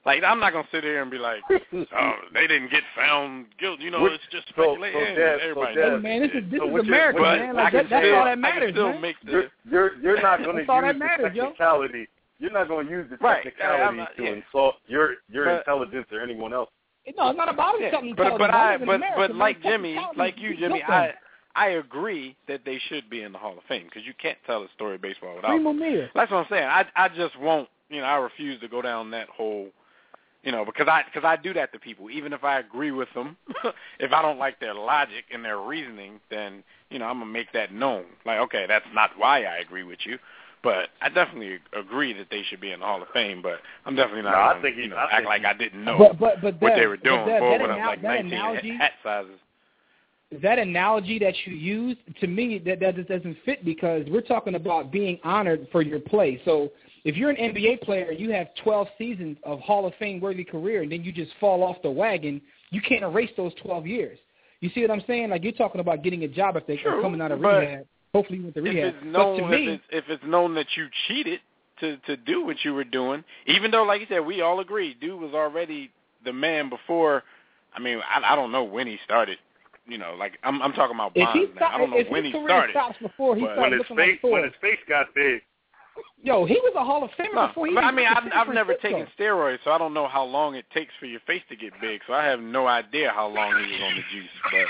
Like, I'm not going to sit here and be like, oh, they didn't get found guilty. You know, it's just speculation. Everybody knows. Man, this is America, man. Like, that's all that matters, man. You're not going to use the technicality. You're not going to use the technicality to insult your intelligence or anyone else. No, it's not about something. But like Jimmy, I agree that they should be in the Hall of Fame because you can't tell a story of baseball without them. That's what I'm saying. I just won't. I refuse to go down that whole. Because I do that to people. Even if I agree with them, if I don't like their logic and their reasoning, then I'm gonna make that known. Like, okay, that's not why I agree with you, but I definitely agree that they should be in the Hall of Fame. But I'm definitely not gonna act like I didn't know what they were doing before when I was like 19 hat sizes. That analogy that you used, to me, that just doesn't fit because we're talking about being honored for your play. So if you're an NBA player, you have 12 seasons of Hall of Fame-worthy career, and then you just fall off the wagon, you can't erase those 12 years. You see what I'm saying? Like, you're talking about getting a job if they're coming out of rehab. Hopefully you went to rehab. If it's known that you cheated to do what you were doing, even though, like you said, we all agree, dude was already the man before. I mean, I don't know when he started. Like I'm talking about Bonds now. I don't know when he started. When his face got big. Yo, he was a Hall of Famer before he. I mean, I've never taken steroids, so I don't know how long it takes for your face to get big. So I have no idea how long he was on the juice.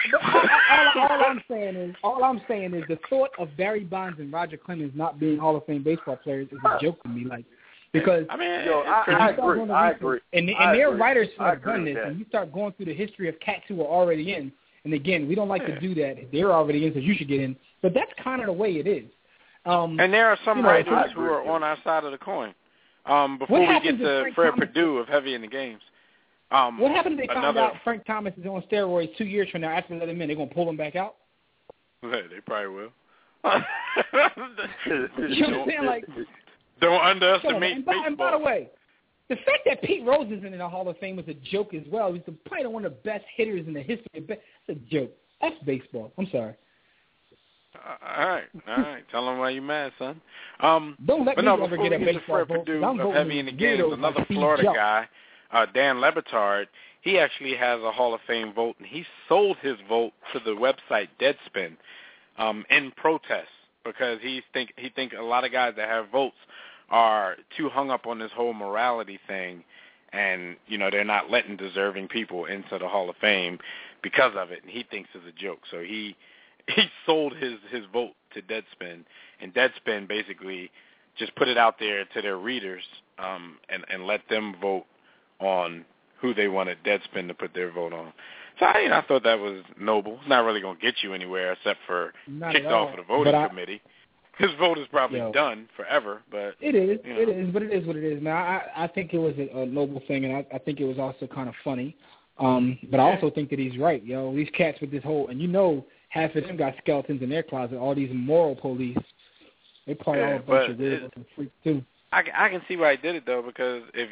But all I'm saying is the thought of Barry Bonds and Roger Clemens not being Hall of Fame baseball players is a joke to me. Like, because I agree. And their writers have done this, and you start going through the history of cats who are already in. And again, we don't like to do that. They're already in, so you should get in. But that's kind of the way it is. And there are some writers who are on our side of the coin. Before we get to Fred Perdue of Heavy in the Games. What happens if they find out Frank Thomas is on steroids 2 years from now after they let him in? They're going to pull him back out? They probably will. You know what I'm saying? Like, don't underestimate baseball. And by the way, the fact that Pete Rose isn't in the Hall of Fame was a joke as well. He's probably one of the best hitters in the history. That's a joke. That's baseball. I'm sorry. All right. Tell them why you mad, son. Don't let me ever get a baseball Fred Perdue of Heavy in the Games, another Florida guy, Dan Le Batard, he actually has a Hall of Fame vote, and he sold his vote to the website Deadspin in protest because he think a lot of guys that have votes are too hung up on this whole morality thing, and they're not letting deserving people into the Hall of Fame because of it, and he thinks it's a joke. So he sold his vote to Deadspin, and Deadspin basically just put it out there to their readers and let them vote on who they wanted Deadspin to put their vote on. So I thought that was noble. It's not really going to get you anywhere except for kicked off of the voting committee. His vote is probably done forever, but it is. It is, but it is what it is, man. I think it was a noble thing, and I think it was also kind of funny. But I also think that he's right, These cats with this whole, and half of them got skeletons in their closet. All these moral police, they probably all a bunch of weirdos and freaks too. I can see why he did it though, because if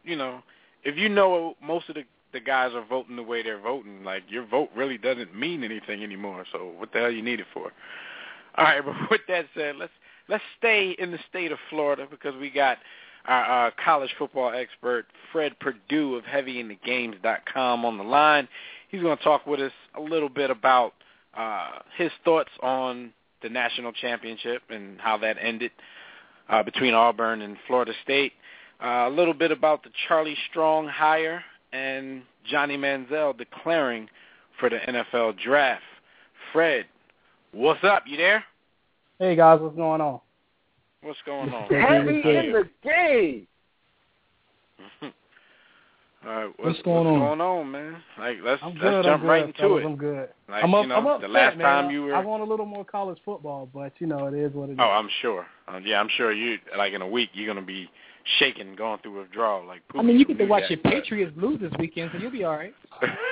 most of the guys are voting the way they're voting, like your vote really doesn't mean anything anymore. So what the hell you need it for? All right, but with that said, let's stay in the state of Florida because we got our college football expert Fred Perdue of HeavyInTheGames.com on the line. He's going to talk with us a little bit about his thoughts on the national championship and how that ended between Auburn and Florida State. A little bit about the Charlie Strong hire and Johnny Manziel declaring for the NFL draft. Fred, what's up? You there? Hey, guys. What's going on? What's going on? Heavy in the game. All right, what's going on, man? Like, let's jump right into it. I'm good. Like, I'm upset, the last time man. you were... I want a little more college football, but, it is what it is. Oh, I'm sure. I'm sure you, like, in a week, you're going to be shaking, going through withdrawal. Like, I mean, you get to watch your Patriots lose this weekend, so you'll be all right.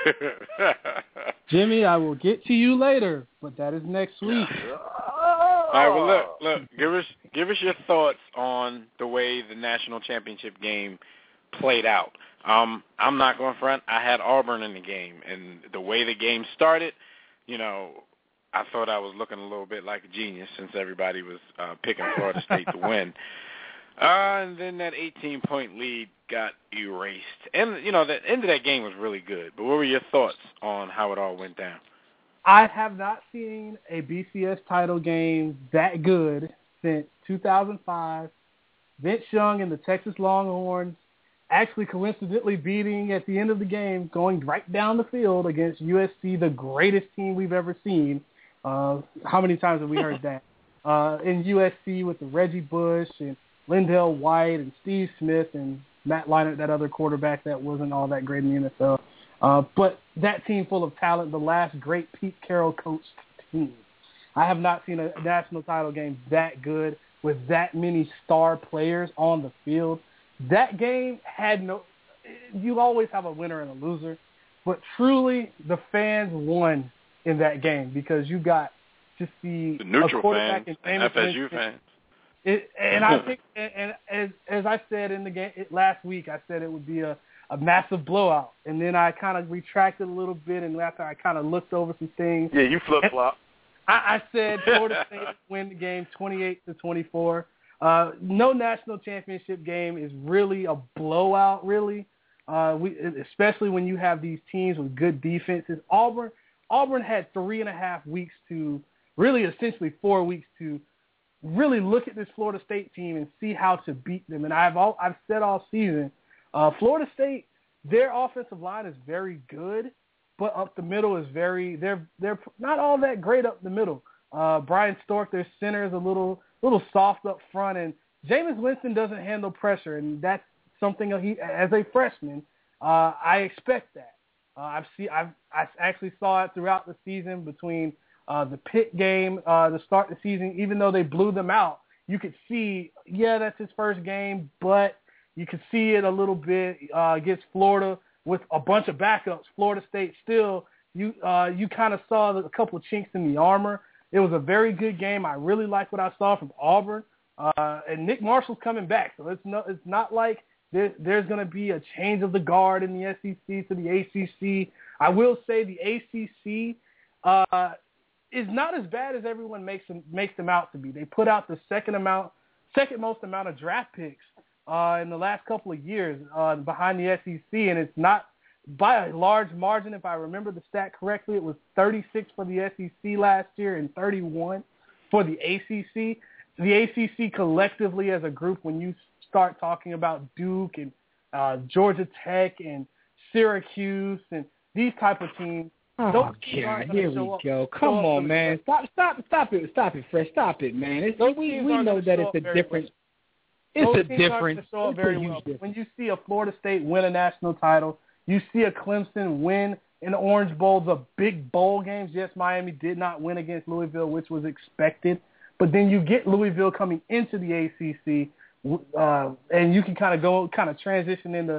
Jimmy, I will get to you later, but that is next week. All right, well, look, give us your thoughts on the way the national championship game played out. I'm not going front. I had Auburn in the game, and the way the game started, I thought I was looking a little bit like a genius since everybody was picking Florida State to win. And then that 18-point lead got erased. And, the end of that game was really good. But what were your thoughts on how it all went down? I have not seen a BCS title game that good since 2005. Vince Young and the Texas Longhorns actually coincidentally beating at the end of the game, going right down the field against USC, the greatest team we've ever seen. How many times have we heard that? In USC with the Reggie Bush and Lindell White and Steve Smith and Matt Leinart, that other quarterback that wasn't all that great in the NFL. But that team full of talent, the last great Pete Carroll coached team. I have not seen a national title game that good with that many star players on the field. That game had you always have a winner and a loser, but truly the fans won in that game because you got to see the neutral a quarterback fans, and FSU fans. And I think, and as I said in the game last week, I said it would be a massive blowout, and then I kind of retracted a little bit, and after I kind of looked over some things, yeah, you flip flop. I said Florida State would win the game 28-24. No national championship game is really a blowout, really. Especially when you have these teams with good defenses. Auburn had 3.5 weeks to, really essentially 4 weeks to really look at this Florida State team and see how to beat them. And I've said all season, Florida State, their offensive line is very good, but up the middle is they're not all that great up the middle. Brian Stork, their center, is a little soft up front, and Jameis Winston doesn't handle pressure, and that's something as a freshman, I expect that. I actually saw it throughout the season between the Pitt game to start the season. Even though they blew them out, you could see, that's his first game, but you could see it a little bit against Florida with a bunch of backups. Florida State still, you kind of saw a couple of chinks in the armor. It was a very good game. I really like what I saw from Auburn. And Nick Marshall's coming back, so it's not like there's going to be a change of the guard in the SEC to the ACC. I will say the ACC is not as bad as everyone makes them out to be. They put out the second most amount of draft picks in the last couple of years behind the SEC, and it's not by a large margin. If I remember the stat correctly, it was 36 for the SEC last year and 31 for the ACC. The ACC collectively as a group, when you start talking about Duke and Georgia Tech and Syracuse and these type of teams, oh God, here we go. Come on, man. Stop it, Fresh. Stop it, man. We know that it's a different. It's a different. When you see a Florida State win a national title, you see a Clemson win in the Orange Bowl, the big bowl games. Yes, Miami did not win against Louisville, which was expected. But then you get Louisville coming into the ACC, and you can kind of transition into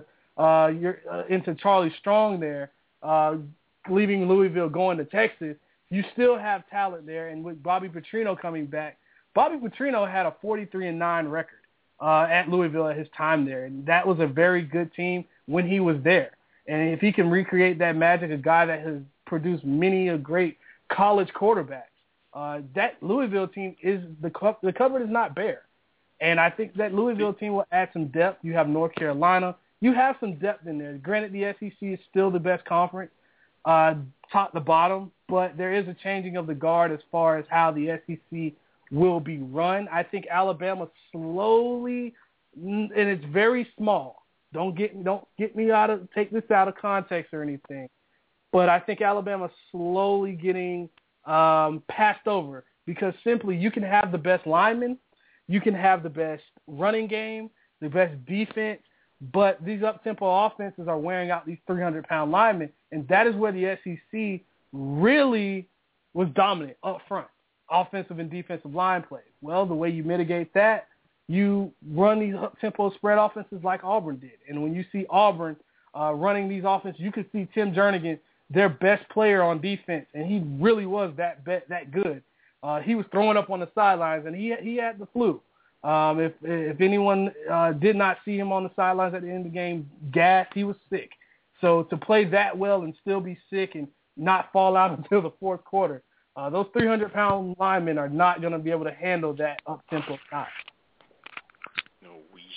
Charlie Strong there, leaving Louisville going to Texas. You still have talent there, and with Bobby Petrino coming back, Bobby Petrino had a 43-9 record at Louisville at his time there, and that was a very good team when he was there. And if he can recreate that magic, a guy that has produced many a great college quarterbacks, that Louisville team the cupboard is not bare. And I think that Louisville team will add some depth. You have North Carolina. You have some depth in there. Granted, the SEC is still the best conference, top to bottom, but there is a changing of the guard as far as how the SEC will be run. I think Alabama slowly, and it's very small. Don't get me take this out of context or anything, but I think Alabama's slowly getting passed over because simply you can have the best linemen, you can have the best running game, the best defense, but these up-tempo offenses are wearing out these 300-pound linemen, and that is where the SEC really was dominant up front, offensive and defensive line play. Well, the way you mitigate that, you run these up-tempo spread offenses like Auburn did. And when you see Auburn running these offenses, you could see Tim Jernigan, their best player on defense, and he really was that good. He was throwing up on the sidelines, and he had the flu. If anyone did not see him on the sidelines at the end of the game, gassed, he was sick. So to play that well and still be sick and not fall out until the fourth quarter, those 300-pound linemen are not going to be able to handle that up-tempo style. No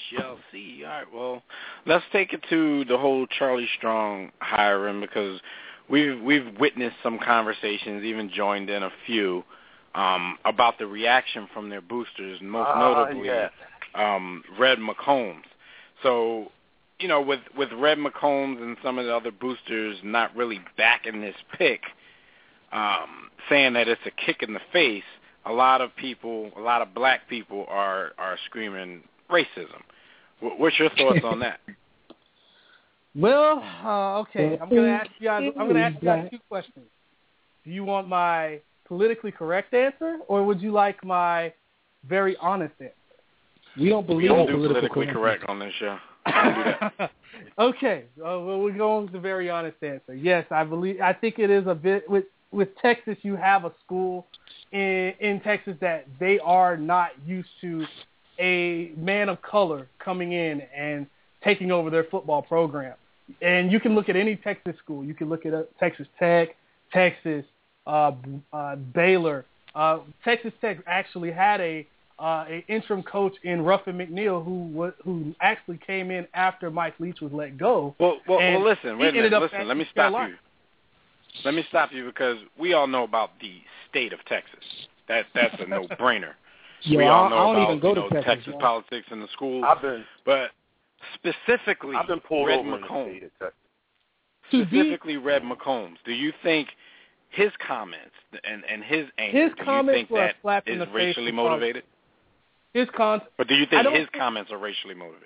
shall see. All right, well, let's take it to the whole Charlie Strong hiring, because we've witnessed some conversations, even joined in a few, about the reaction from their boosters, most notably Red McCombs. So, you know, with Red McCombs and some of the other boosters not really backing this pick, saying that it's a kick in the face, a lot of black people are screaming racism. What's your thoughts on that? Well, okay, I'm going to ask you guys two questions. Do you want my politically correct answer, or would you like my very honest answer? We don't believe we don't in do politically correct on this show. Okay, well, we're going with the very honest answer. Yes, I think it is a bit with Texas. You have a school in Texas that they are not used to a man of color coming in and taking over their football program. And you can look at any Texas school. You can look at Texas Tech, Texas, Baylor. Texas Tech actually had an interim coach in Ruffin McNeil who actually came in after Mike Leach was let go. Well, listen, wait a minute. Listen, let me stop you. Let me stop you, because we all know about the state of Texas. That's a no-brainer. Yeah, we all know I don't about even go to Texas politics in the schools. But specifically, I've been pulled Red over McCombs. in the state of Texas. Specifically, Red McCombs. Do you think his comments and his anger, his comments were a slap is in the face racially motivated? But do you think his comments are racially motivated?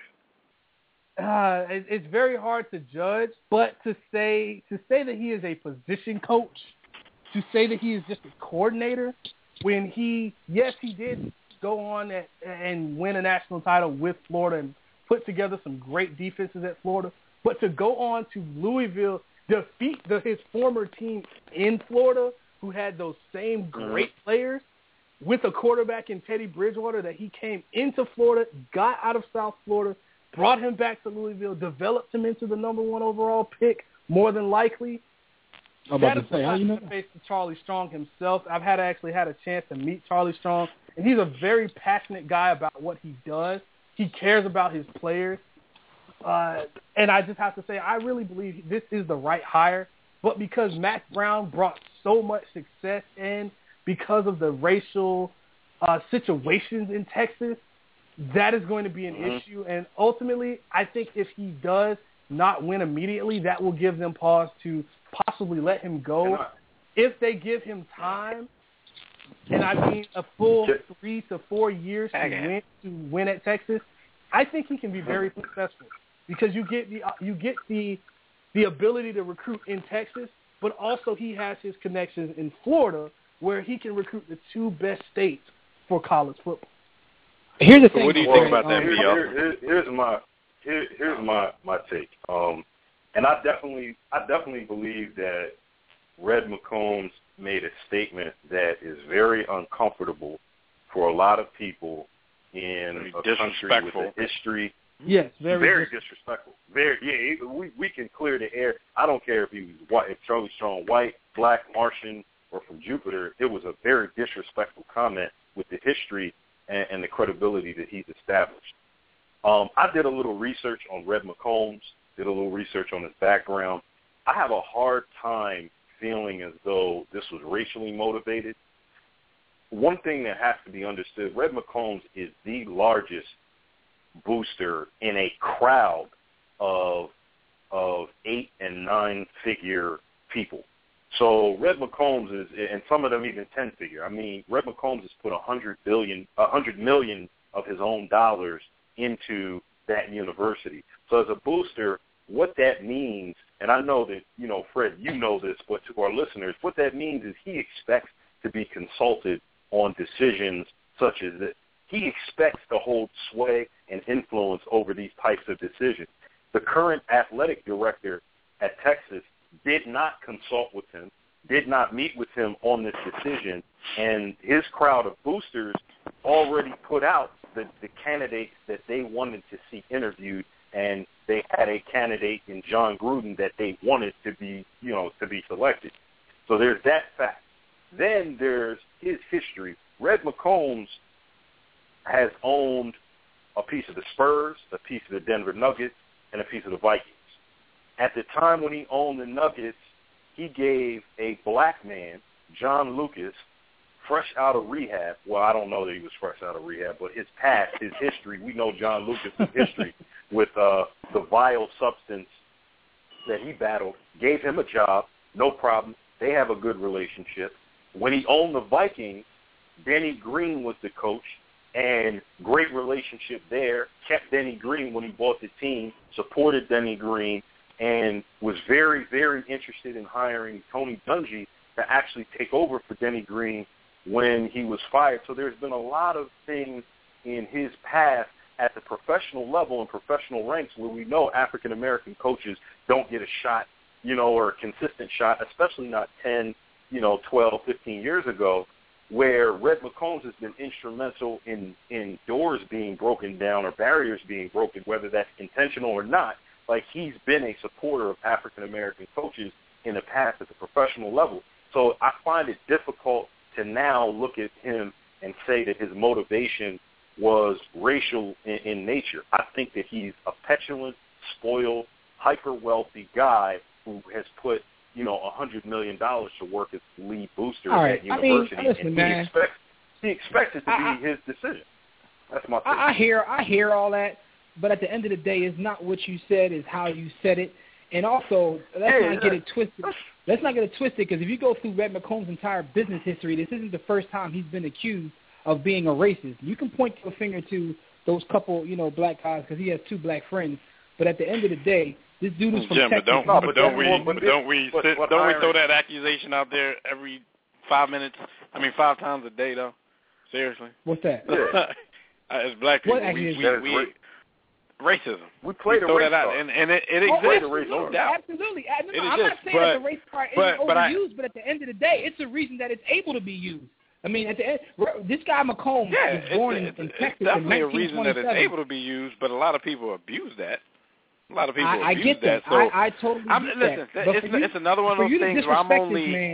It's very hard to judge, but to say that he is a position coach, to say that he is just a coordinator, when he did go on and win a national title with Florida and put together some great defenses at Florida, but to go on to Louisville, defeat his former team in Florida, who had those same great players, with a quarterback in Teddy Bridgewater that he came into Florida, got out of South Florida, brought him back to Louisville, developed him into the number 1 overall pick, more than likely. That is how you know the face of Charlie Strong himself. I've actually had a chance to meet Charlie Strong, and he's a very passionate guy about what he does. He cares about his players. And I just have to say, I really believe this is the right hire. But because Mack Brown brought so much success in, because of the racial situations in Texas, that is going to be an issue. And ultimately, I think if he does not win immediately, that will give them pause to possibly let him go. If they give him time, and I mean a full 3 to 4 years to win at Texas, I think he can be very successful, because you get the ability to recruit in Texas, but also he has his connections in Florida, where he can recruit the 2 best states for college football. Here's the thing. What do you think about that, Here's my take. And I definitely believe that Red McCombs made a statement that is very uncomfortable for a lot of people in a country with a history. Yes, very disrespectful. We can clear the air. I don't care if he was white, if Charlie Strong, white, black, Martian, or from Jupiter. It was a very disrespectful comment with the history and the credibility that he's established. I did a little research on Red McCombs, did a little research on his background. I have a hard time feeling as though this was racially motivated. One thing that has to be understood, Red McCombs is the largest booster in a crowd of 8 and 9 figure people. So Red McCombs is, and some of them even 10 figure. I mean, Red McCombs has put $100 million of his own dollars into that university. So as a booster, what that means, and I know that, Fred, you know this, but to our listeners, what that means is he expects to be consulted on decisions such as this. He expects to hold sway and influence over these types of decisions. The current athletic director at Texas did not consult with him, did not meet with him on this decision, and his crowd of boosters already put out the candidates that they wanted to see interviewed, and they had a candidate in John Gruden that they wanted to be selected. So there's that fact. Then there's his history. Red McCombs has owned a piece of the Spurs, a piece of the Denver Nuggets, and a piece of the Vikings. At the time when he owned the Nuggets, he gave a black man, John Lucas, fresh out of rehab. Well, I don't know that he was fresh out of rehab, but his past, his history, we know John Lucas' history with the vile substance that he battled, gave him a job, no problem. They have a good relationship. When he owned the Vikings, Denny Green was the coach, and great relationship there, kept Denny Green when he bought the team, supported Denny Green, and was very, very interested in hiring Tony Dungy to actually take over for Denny Green when he was fired. So there's been a lot of things in his past at the professional level and professional ranks where we know African-American coaches don't get a shot, or a consistent shot, especially not 10, 12, 15 years ago, where Red McCombs has been instrumental in doors being broken down or barriers being broken, whether that's intentional or not. Like, he's been a supporter of African-American coaches in the past at the professional level. So I find it difficult to now look at him and say that his motivation was racial in nature. I think that he's a petulant, spoiled, hyper-wealthy guy who has put, $100 million to work as lead booster at university. He expects it to be his decision. That's my thing. I hear all that, but at the end of the day, it's not what you said, it's how you said it. And also, let's not get it twisted. Let's not get it twisted, because if you go through Red McCombs' entire business history, this isn't the first time he's been accused of being a racist. You can point a finger to those couple, black guys, because he has 2 black friends. But at the end of the day, this dude is from Texas. Don't we throw that accusation out there every 5 minutes? 5 times a day, though. Seriously. What's that? As black people, we racism. We played a race card. And it exists. No doubt. Absolutely. I'm not saying that the race card isn't overused, but at the end of the day, it's a reason that it's able to be used. At the end, this guy McCombs was born in Texas in 1927. It's definitely a reason that it's able to be used, but a lot of people abuse that. A lot of people abuse I get that. So I totally get that. It's another one of those things where I'm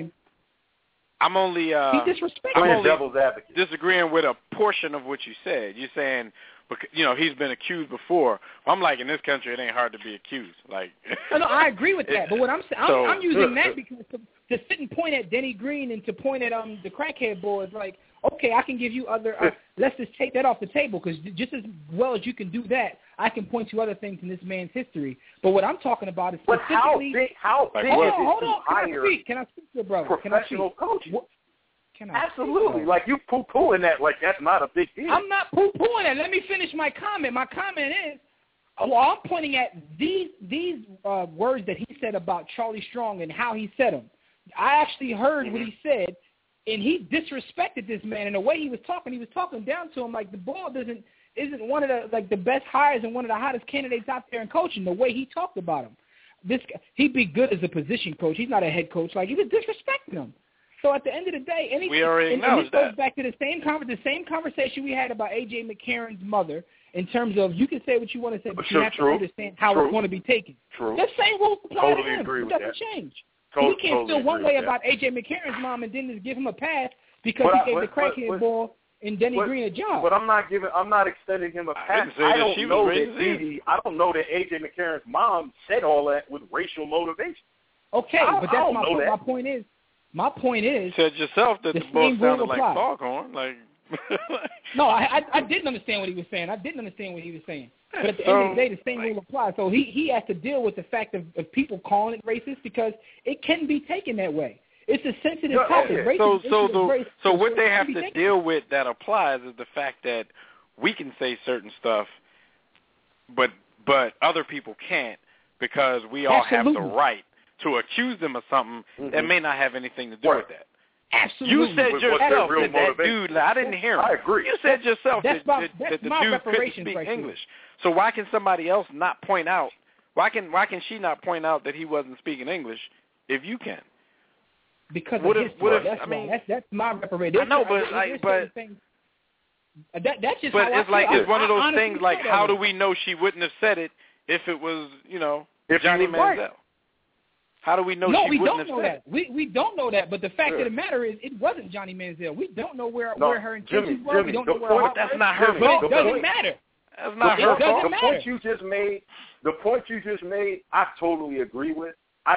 only devil's advocate. disagreeing with a portion of what you said. You're saying, he's been accused before. I'm like, in this country, it ain't hard to be accused. Like, no, I agree with that. But what I'm using that because to sit and point at Denny Green and to point at the crackhead boys, like, okay, I can give you other. Let's just take that off the table, because just as well as you can do that, I can point to other things in this man's history. But what I'm talking about is specifically. How big hold on. Can I speak to it, brother? Professional coaches. Absolutely. Like, you poo-pooing that like that's not a big deal. I'm not poo-pooing that. Let me finish my comment. My comment is, I'm pointing at these words that he said about Charlie Strong and how he said them. I actually heard what he said, and he disrespected this man. And the way he was talking down to him like the ball isn't one of the best hires and one of the hottest candidates out there in coaching. The way he talked about him, he'd be good as a position coach. He's not a head coach. Like, he was disrespecting him. So at the end of the day, we already acknowledged that. Goes back to the same conversation we had about A.J. McCarron's mother, in terms of, you can say what you want to say, but you have to understand how it's going to be taken. True. The same rules apply to him. Agree it with doesn't that. change. We can't feel one way about A.J. McCarron's mom and then just give him a pass because he gave the crackhead ball and Denny Green a job. But I'm not extending him a pass. I don't know that A.J. McCarron's mom said all that with racial motivation. Okay, but that's my point. My point is, you said yourself that the ball sounded like foghorn. Like, no, I didn't understand what he was saying. But at the end of the day, the same rule applies. So he has to deal with the fact of people calling it racist, because it can be taken that way. It's a sensitive topic. So what they have to deal with that applies is the fact that we can say certain stuff, but other people can't, because we all have the right to accuse them of something that may not have anything to do with that. Absolutely. You said yourself that dude, I didn't hear him. I agree. You said yourself that the dude couldn't speak English. So why can somebody else not point out, why can she not point out that he wasn't speaking English if you can? Because of his part. That's my reparation. I know, that's just but how it's like it's one of those things like, how do we know she wouldn't have said it if it was, if Johnny Manziel? Right. How do we know she wouldn't have said it? We don't know that. But the fact of the matter is, it wasn't Johnny Manziel. We don't know where her intentions were. We don't know where that's not her fault. But it doesn't matter. That's not her fault. The point you just made, I totally agree with.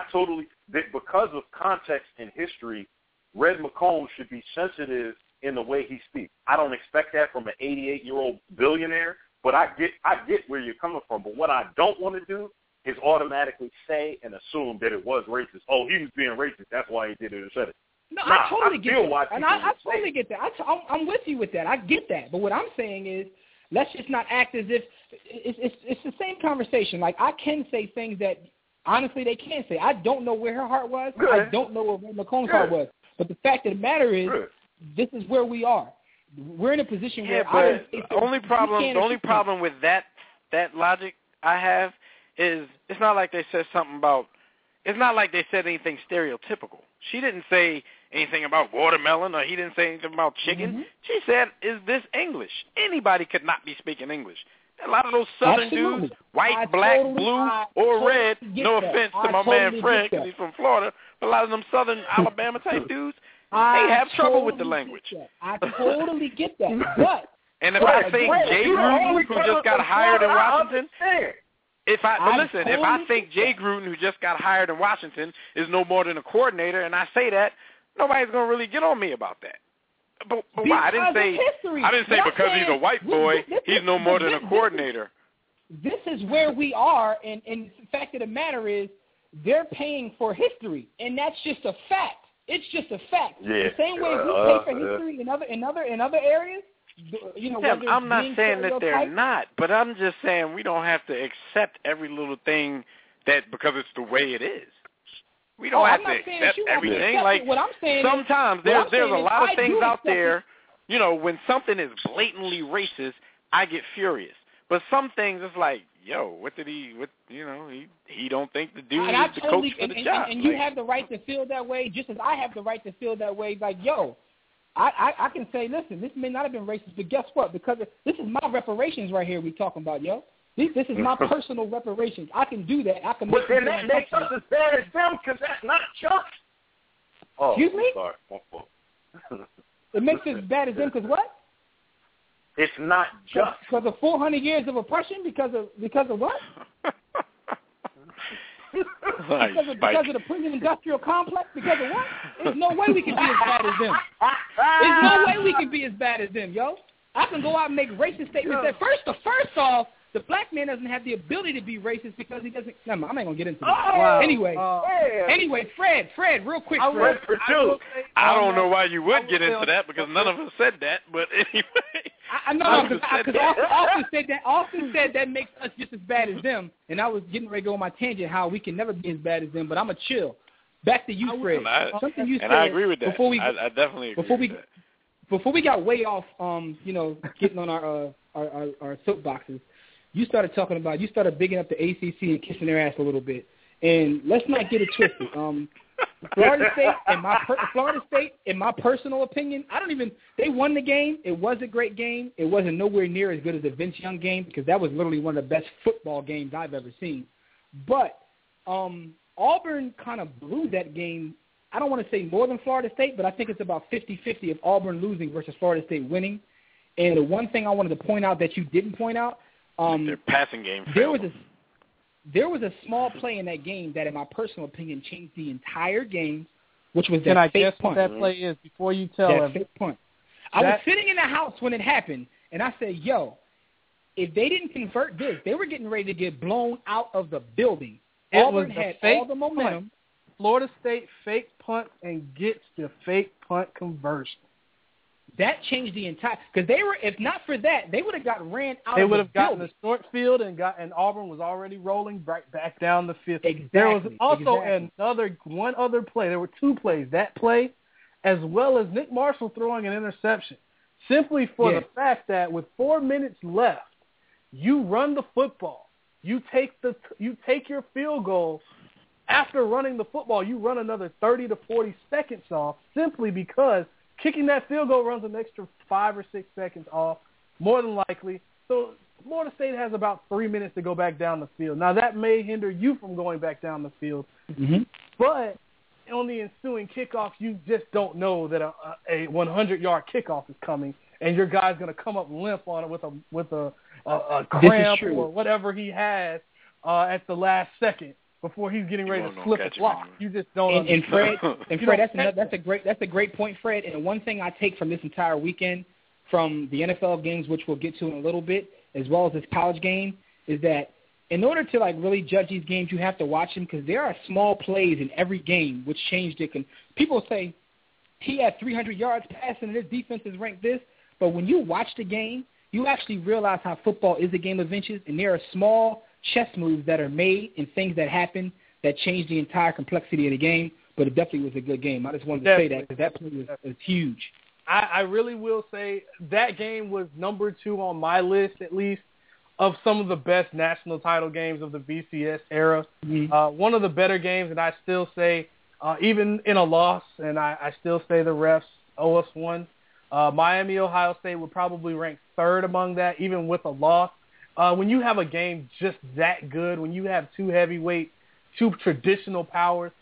Because of context and history, Red McComb should be sensitive in the way he speaks. I don't expect that from an 88-year-old billionaire, but I get where you're coming from. But what I don't want to do is automatically say and assume that it was racist. Oh, he was being racist. That's why he did it and said it. No, I totally get that. And I totally get that. I'm with you with that. I get that. But what I'm saying is, let's just not act as if it's the same conversation. Like, I can say things that, honestly, they can say. I don't know where her heart was. Good. I don't know where Red McComb's heart was. But the fact of the matter is, this is where we are. We're in a position where the only problem with that logic I have is it's not like they said something about. It's not like they said anything stereotypical. She didn't say anything about watermelon, or he didn't say anything about chicken. Mm-hmm. She said, "Is this English?" Anybody could not be speaking English. A lot of those Southern dudes, white, black, blue, or red. No offense to my man Fred, because he's from Florida. But a lot of them Southern Alabama type dudes, they have trouble with the language. I totally get that. But and if I think Jay Gruden, who just got hired in Washington, if I think Jay Gruden, who just got hired in Washington, is no more than a coordinator, and I say that, nobody's gonna really get on me about that. But why? I didn't say because he's a white boy, he's no more than a coordinator. This is where we are, and the fact of the matter is, they're paying for history, and that's just a fact. It's just a fact. Yeah. The same way we pay for history in other areas. I'm not saying that they're not, but I'm just saying we don't have to accept every little thing because it's the way it is. We don't have to accept everything. Like, what I'm saying sometimes there's a lot of things out there. When something is blatantly racist, I get furious. But some things it's like, yo, he don't think the dude is the coach for the job. And you have the right to feel that way, just as I have the right to feel that way. Like, yo, I can say, listen, this may not have been racist, but guess what? Because this is my reparations right here we talking about, yo. This is my personal reparations. I can do that. I can make then that makes us as bad as them because that's not just. Oh, excuse me? Sorry. It makes us as bad as them because what? It's not just because of 400 years of oppression. Because of what? because of the prison industrial complex. Because of what? There's no way we can be as bad as them. There's no way we can be as bad as them, yo. I can go out and make racist statements that first off, the black man doesn't have the ability to be racist because he doesn't. No, I'm not gonna get into that. Wow. Anyway, Fred, real quick, Fred. I don't know why you would get into that because none of us said that. But anyway, because Austin said that makes us just as bad as them, and I was getting ready to go on my tangent how we can never be as bad as them. But I'm a chill. Back to you, Fred. Something you said. And I agree with that. I definitely agree with that. Before we got way off, getting on our soapboxes. You started bigging up the ACC and kissing their ass a little bit. And let's not get it twisted. Florida State, in my personal opinion, they won the game. It was a great game. It wasn't nowhere near as good as the Vince Young game because that was literally one of the best football games I've ever seen. But Auburn kind of blew that game. I don't want to say more than Florida State, but I think it's about 50-50 of Auburn losing versus Florida State winning. And the one thing I wanted to point out that you didn't point out, their passing game failed. There was a small play in that game that, in my personal opinion, changed the entire game, which was that fake punt. What that play is before you tell that fake punt? I was sitting in the house when it happened, and I said, yo, if they didn't convert this, they were getting ready to get blown out of the building. Auburn had all the momentum. Punt. Florida State fake punt and gets the fake punt conversion. That changed the entire – because they were – if not for that, they would have got ran out of the building. They would have gotten the short field and Auburn was already rolling right back down the field. Exactly. There was also one other play. There were two plays. That play as well as Nick Marshall throwing an interception simply for the fact that with 4 minutes left, you run the football. You take your field goal. After running the football, you run another 30 to 40 seconds off simply because – kicking that field goal runs an extra 5 or 6 seconds off, more than likely. So Florida State has about 3 minutes to go back down the field. Now, that may hinder you from going back down the field. Mm-hmm. But on the ensuing kickoff, you just don't know that a 100-yard kickoff is coming. and your guy's going to come up limp on it with a cramp or whatever he has at the last second before he's getting ready to slip a block. You just don't. And Fred, that's a great point, Fred. And one thing I take from this entire weekend, from the NFL games, which we'll get to in a little bit, as well as this college game, is that in order to really judge these games, you have to watch them because there are small plays in every game which changed it. People say he had 300 yards passing and his defense is ranked this, but when you watch the game, you actually realize how football is a game of inches, and there are small chess moves that are made and things that happen that change the entire complexity of the game. But it definitely was a good game. I just wanted to say that because that play was huge. I really will say that game was number 2 on my list, at least, of some of the best national title games of the BCS era. Mm-hmm. One of the better games, and I still say, even in a loss, and I still say the refs owe us one. Miami, Ohio State would probably rank 3rd among that, even with a loss. When you have a game just that good, when you have 2 heavyweight, 2 traditional powers,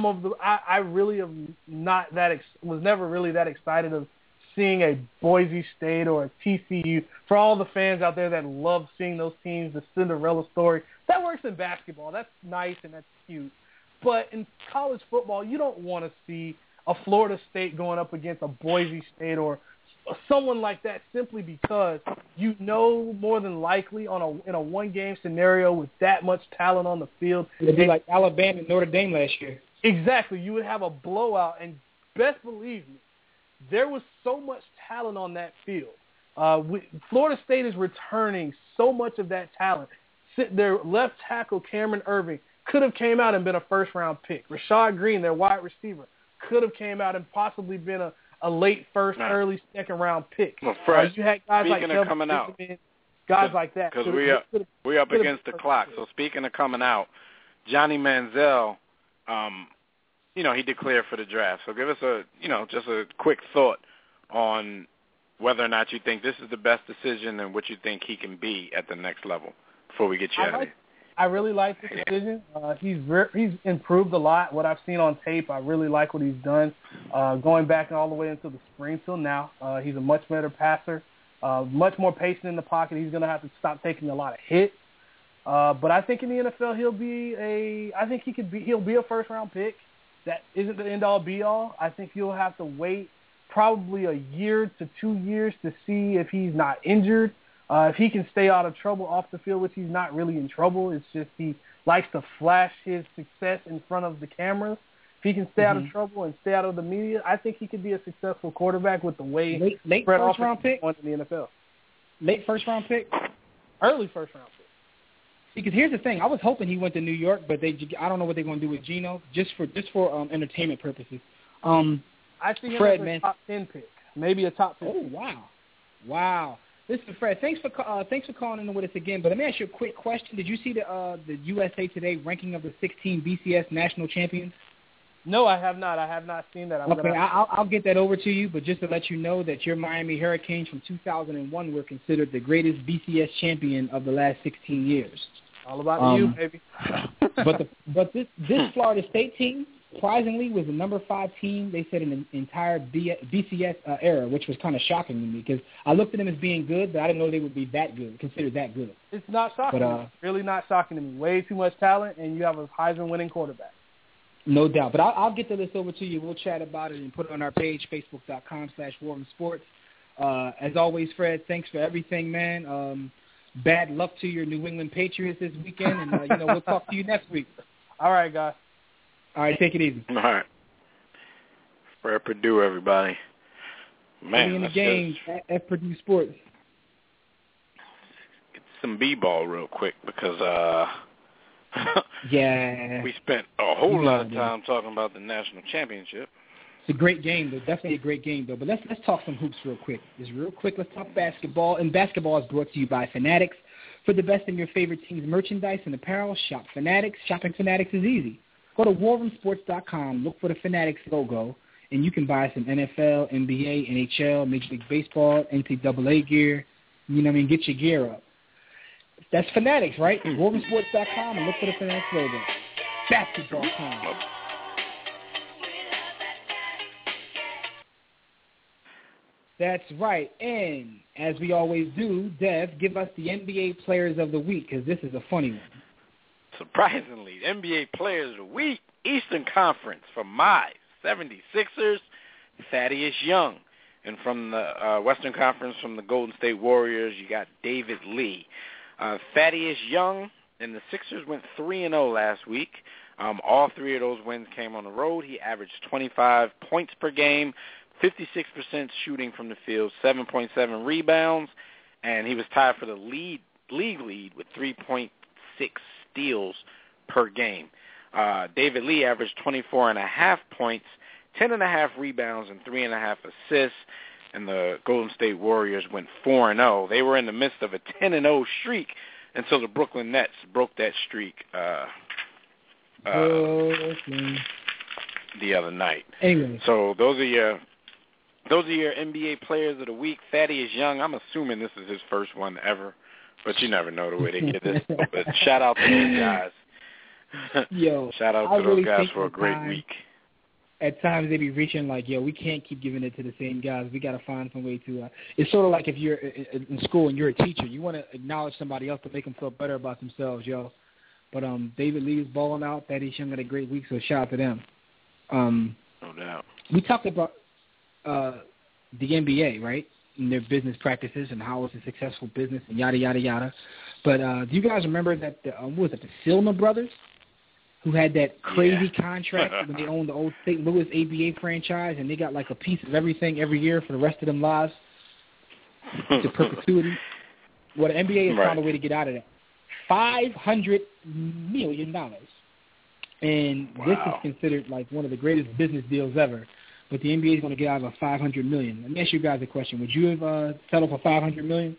I really am not that was never really that excited of seeing a Boise State or a TCU. For all the fans out there that love seeing those teams, the Cinderella story, that works in basketball. That's nice and that's cute. But in college football, you don't want to see a Florida State going up against a Boise State or someone like that, simply because you know more than likely in a one-game scenario with that much talent on the field. It would be like Alabama and Notre Dame last year. Exactly. You would have a blowout, and best believe me, there was so much talent on that field. Florida State is returning so much of that talent. Their left tackle, Cameron Irving, could have came out and been a first-round pick. Rashad Green, their wide receiver, could have came out and possibly been a late first, early second-round pick. Well, Fred, you had guys speaking like of coming out, guys like that. Because we up against the clock. So speaking of coming out, Johnny Manziel, he declared for the draft. So give us just a quick thought on whether or not you think this is the best decision and what you think he can be at the next level before we get you out of here. I really like the decision. He's improved a lot. What I've seen on tape, I really like what he's done. Going back all the way into the spring till now, he's a much better passer, much more patient in the pocket. He's going to have to stop taking a lot of hits. But I think in the NFL he'll be a first-round pick. That isn't the end-all, be-all. I think you'll have to wait probably a year to 2 years to see if he's not injured. If he can stay out of trouble off the field, which he's not really in trouble. It's just he likes to flash his success in front of the cameras. If he can stay out of trouble and stay out of the media, I think he could be a successful quarterback with the way late first-round pick in the NFL. Late first-round pick? Early first-round pick. Because here's the thing, I was hoping he went to New York, but I don't know what they're going to do with Geno, just for entertainment purposes. I see him Fred, as a top 10 pick, maybe a top 15. Oh wow! Listen, Fred, thanks for calling in with us again. But let me ask you a quick question. Did you see the USA Today ranking of the 16 BCS national champions? No, I have not. I have not seen that. I'll get that over to you. But just to let you know that your Miami Hurricanes from 2001 were considered the greatest BCS champion of the last 16 years. All about you, baby. but this Florida State team, surprisingly, was the number 5 team, they said, in the entire BCS era, which was kind of shocking to me because I looked at them as being good, but I didn't know they would be that good, considered that good. It's not shocking. It's really not shocking to me. Way too much talent, and you have a Heisman-winning quarterback. No doubt. But I'll get the list over to you. We'll chat about it and put it on our page, facebook.com/WarRoomSports. As always, Fred, thanks for everything, man. Bad luck to your New England Patriots this weekend, and we'll talk to you next week. All right, guys. All right, take it easy. All right. Fred Purdue, everybody. Man, in the game at Purdue Sports. Get some b-ball real quick because yeah, we spent a whole lot of time talking about the national championship. It's a great game, though. Definitely a great game, though. But let's talk some hoops real quick. Let's talk basketball. And basketball is brought to you by Fanatics. For the best in your favorite team's merchandise and apparel, shop Fanatics. Shopping Fanatics is easy. Go to WarRoomSports.com, look for the Fanatics logo, and you can buy some NFL, NBA, NHL, Major League Baseball, NCAA gear. Get your gear up. That's Fanatics, right? WarRoomSports.com and look for the Fanatics logo. Basketball time. That's right. And as we always do, Dev, give us the NBA Players of the Week, because this is a funny one. Surprisingly, NBA Players of the Week, Eastern Conference for my 76ers, Thaddeus Young. And from the Western Conference, from the Golden State Warriors, you got David Lee. Thaddeus Young and the Sixers went 3-0 last week. All three of those wins came on the road. He averaged 25 points per game, 56% shooting from the field, 7.7 rebounds, and he was tied for the league lead with 3.6 steals per game. David Lee averaged 24.5 points, 10.5 rebounds, and 3.5 assists, and the Golden State Warriors went 4-0. They were in the midst of a 10-0 streak until the Brooklyn Nets broke that streak the other night. Anyway. So those are your NBA Players of the Week. Thaddeus Young, I'm assuming this is his first one ever, but you never know the way they get this. But shout out to those guys. Yo, shout out to those guys for a great week. At times they be reaching like, yo, we can't keep giving it to the same guys. We got to find some way to. It's sort of like if you're in school and you're a teacher, you want to acknowledge somebody else to make them feel better about themselves, yo. But David Lee is balling out. Thaddeus Young had a great week, so shout out to them. No doubt. We talked about the NBA, right, and their business practices and how it's a successful business and yada, yada, yada. But do you guys remember that, the Silma brothers, who had that crazy contract when they owned the old St. Louis ABA franchise, and they got like a piece of everything every year for the rest of them lives to perpetuity? Well, the NBA has found a way to get out of that. $500 million. And this is considered like one of the greatest business deals ever. But the NBA is going to get out of $500 million. Let me ask you guys a question. Would you have settled for $500 million?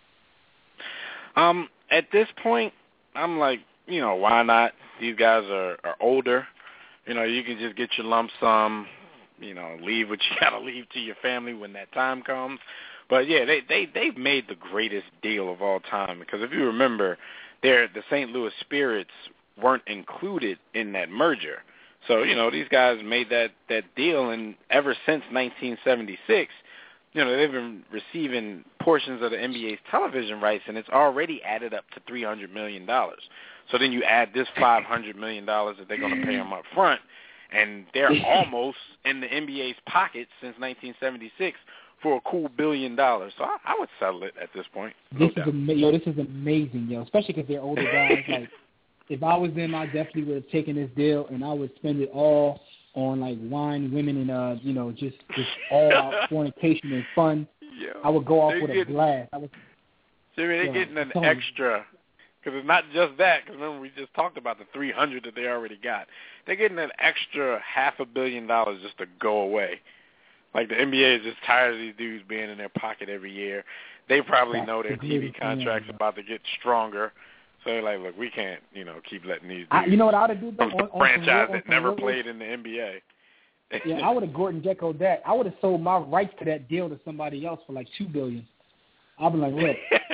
At this point, I'm like, why not? These guys are older. You can just get your lump sum, leave what you got to leave to your family when that time comes. But, yeah, they've made the greatest deal of all time, because if you remember, the St. Louis Spirits weren't included in that merger. So, these guys made that deal, and ever since 1976, they've been receiving portions of the NBA's television rights, and it's already added up to $300 million. So then you add this $500 million that they're going to pay them up front, and they're almost in the NBA's pocket since 1976 for a cool $1 billion. So I would settle it at this point. This is amazing, yo, especially because they're older guys. Like, if I was them, I definitely would have taken this deal, and I would spend it all on, like, wine, women, and, just all-out fornication and fun. Yo, I would go off with a blast. They're getting an extra, because it's not just that, because remember we just talked about the $300 that they already got. They're getting an extra $500 million just to go away. Like, the NBA is just tired of these dudes being in their pocket every year. They probably know their TV contract's about to get stronger. So they're like, look, we can't, keep letting these dudes. You know what I would have done? On franchise that never played in the NBA. Yeah, I would have Gordon Gekko'd that. I would have sold my rights to that deal to somebody else for like $2 billion. I'd be like, look,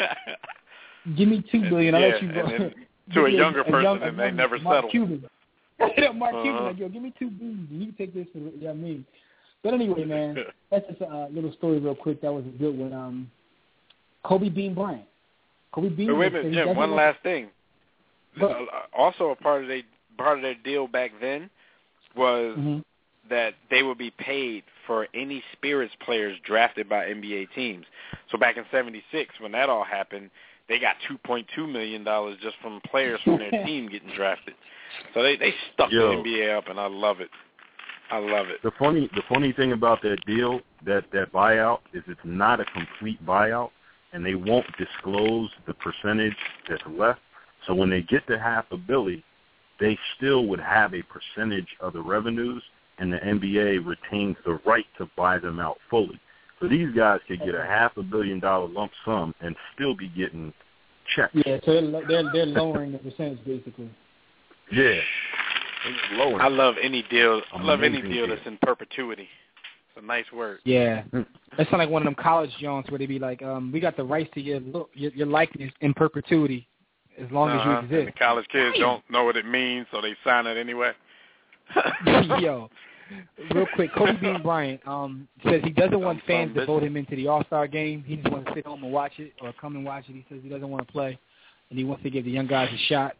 give me $2 billion. I'll let you go. To a younger person, and they never settle. Mark Cuban, like, yo, give me $2 billion, and you can take this. You know what I mean? But anyway, man, that's just a little story real quick. That was a good one. Kobe Bean Bryant. Kobe Bean. Wait a minute, Jim. One last thing. Also, a part of their deal back then was that they would be paid for any Spirits players drafted by NBA teams. So back in '76, when that all happened, they got $2.2 million just from players from their team getting drafted. So they stuck the NBA up, and I love it. I love it. The funny thing about that deal, that buyout, is it's not a complete buyout, and they won't disclose the percentage that's left. So when they get to $500 million, they still would have a percentage of the revenues, and the NBA retains the right to buy them out fully. So these guys could get a $500 million lump sum and still be getting checks. Yeah, so they're lowering the percentage basically. Yeah. I love any deal. I love any deal that's in perpetuity. It's a nice word. Yeah, that's like one of them college joints where they be like, we got the rights to your likeness in perpetuity as long as you exist. And the college kids don't know what it means, so they sign it anyway. Yo, Real quick, Kobe Bean Bryant says he doesn't want fans to vote him into the All-Star game. He just wants to sit home and watch it or come and watch it. He says he doesn't want to play, and he wants to give the young guys a shot.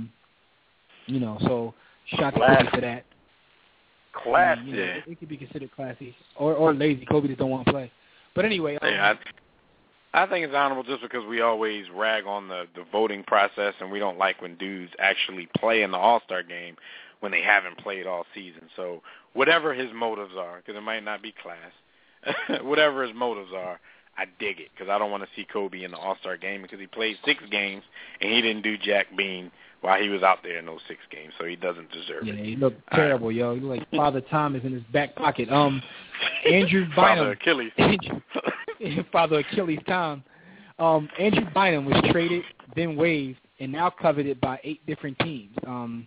So shout to Kobe for that. Classy. It could be considered classy or lazy. Kobe just don't want to play. But anyway. I think it's honorable just because we always rag on the voting process, and we don't like when dudes actually play in the All-Star game when they haven't played all season. So whatever his motives are, because it might not be class, whatever his motives are, I dig it because I don't want to see Kobe in the All-Star game because he played 6 games and he didn't do jack bean while he was out there in those 6 games, so he doesn't deserve it. Yeah, he looked terrible, yo. He looked like Father Time is in his back pocket. Andrew Bynum. Father Achilles. Father Achilles Tom. Andrew Bynum was traded, then waived, and now coveted by 8 different teams.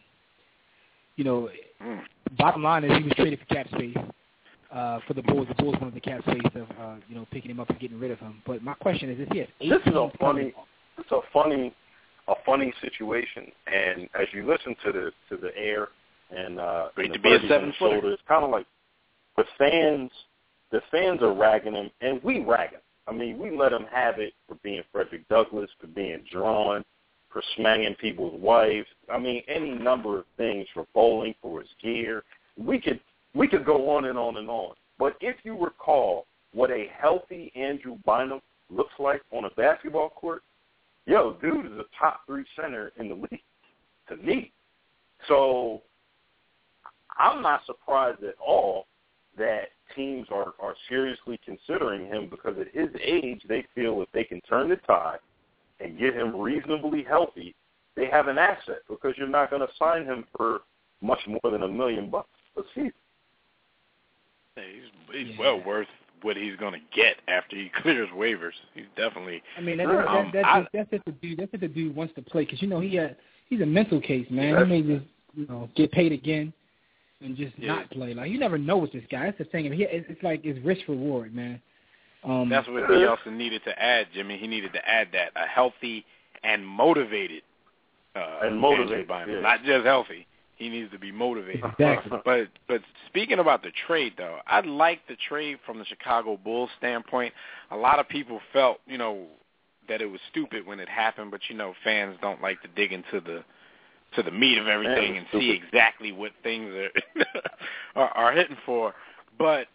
Bottom line is he was traded for cap space for the Bulls. The Bulls wanted the cap space of picking him up and getting rid of him. But my question is, he has 8 This is a funny situation, and as you listen to the air and great the to be a 7-footer, it's kind of like the fans are ragging him, and we rag him. I mean, we let him have it for being Frederick Douglass, for being drawn, for smanging people's wives. I mean, any number of things, for bowling, for his gear. We could go on and on and on. But if you recall what a healthy Andrew Bynum looks like on a basketball court, yo, dude is a top 3 center in the league to me. So I'm not surprised at all that teams are seriously considering him because at his age they feel if they can turn the tide and get him reasonably healthy, they have an asset because you're not going to sign him for much more than $1 million a season. He's well worth what he's going to get after he clears waivers. He's definitely. I mean, that's if the dude wants to play because he's a mental case, man. He may just get paid again and just not play. Like you never know with this guy. That's the thing. It's like it's risk reward, man. That's what he also needed to add, Jimmy. He needed to add that a healthy and motivated. Not just healthy. He needs to be motivated. Exactly. But speaking about the trade, though, I like the trade from the Chicago Bulls standpoint. A lot of people felt, that it was stupid when it happened, but, fans don't like to dig into the meat of everything and see exactly what things are hitting for. But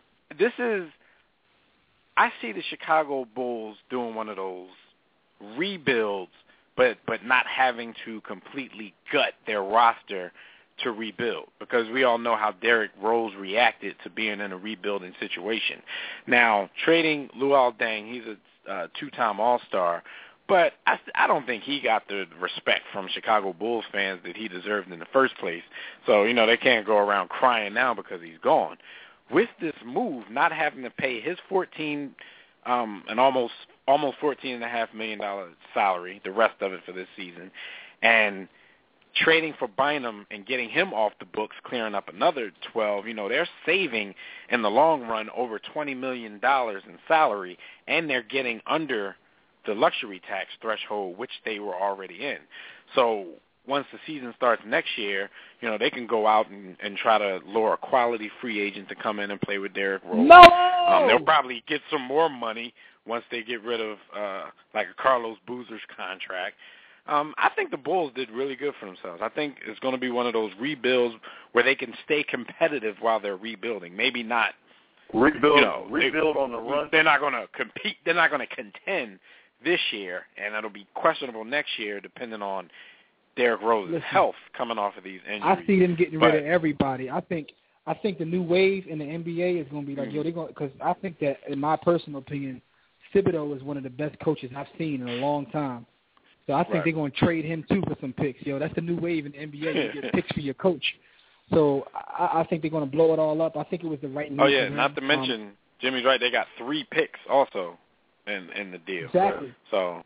I see the Chicago Bulls doing one of those rebuilds, but not having to completely gut their roster to rebuild, because we all know how Derrick Rose reacted to being in a rebuilding situation. Now, trading Luol Deng, he's a 2-time All-Star, but I don't think he got the respect from Chicago Bulls fans that he deserved in the first place. So, they can't go around crying now because he's gone. With this move, not having to pay his an almost $14.5 million salary, the rest of it for this season, and trading for Bynum and getting him off the books, clearing up another 12, they're saving in the long run over $20 million in salary, and they're getting under the luxury tax threshold, which they were already in. So once the season starts next year, they can go out and try to lure a quality free agent to come in and play with Derrick Rose. No! They'll probably get some more money once they get rid of like a Carlos Boozer's contract. I think the Bulls did really good for themselves. I think it's going to be one of those rebuilds where they can stay competitive while they're rebuilding. Maybe not rebuild on the run. They're not going to compete. They're not going to contend this year, and it'll be questionable next year depending on Derrick Rose's health coming off of these injuries. I see them getting rid of everybody. I think the new wave in the NBA is going to be like, they're going, because I think that, in my personal opinion, Thibodeau is one of the best coaches I've seen in a long time. So I think they're going to trade him, too, for some picks. That's the new wave in the NBA. You get picks for your coach. So I think they're going to blow it all up. I think it was the right move. Oh, yeah, not to mention, Jimmy's right, they got 3 picks also in the deal. Exactly. So,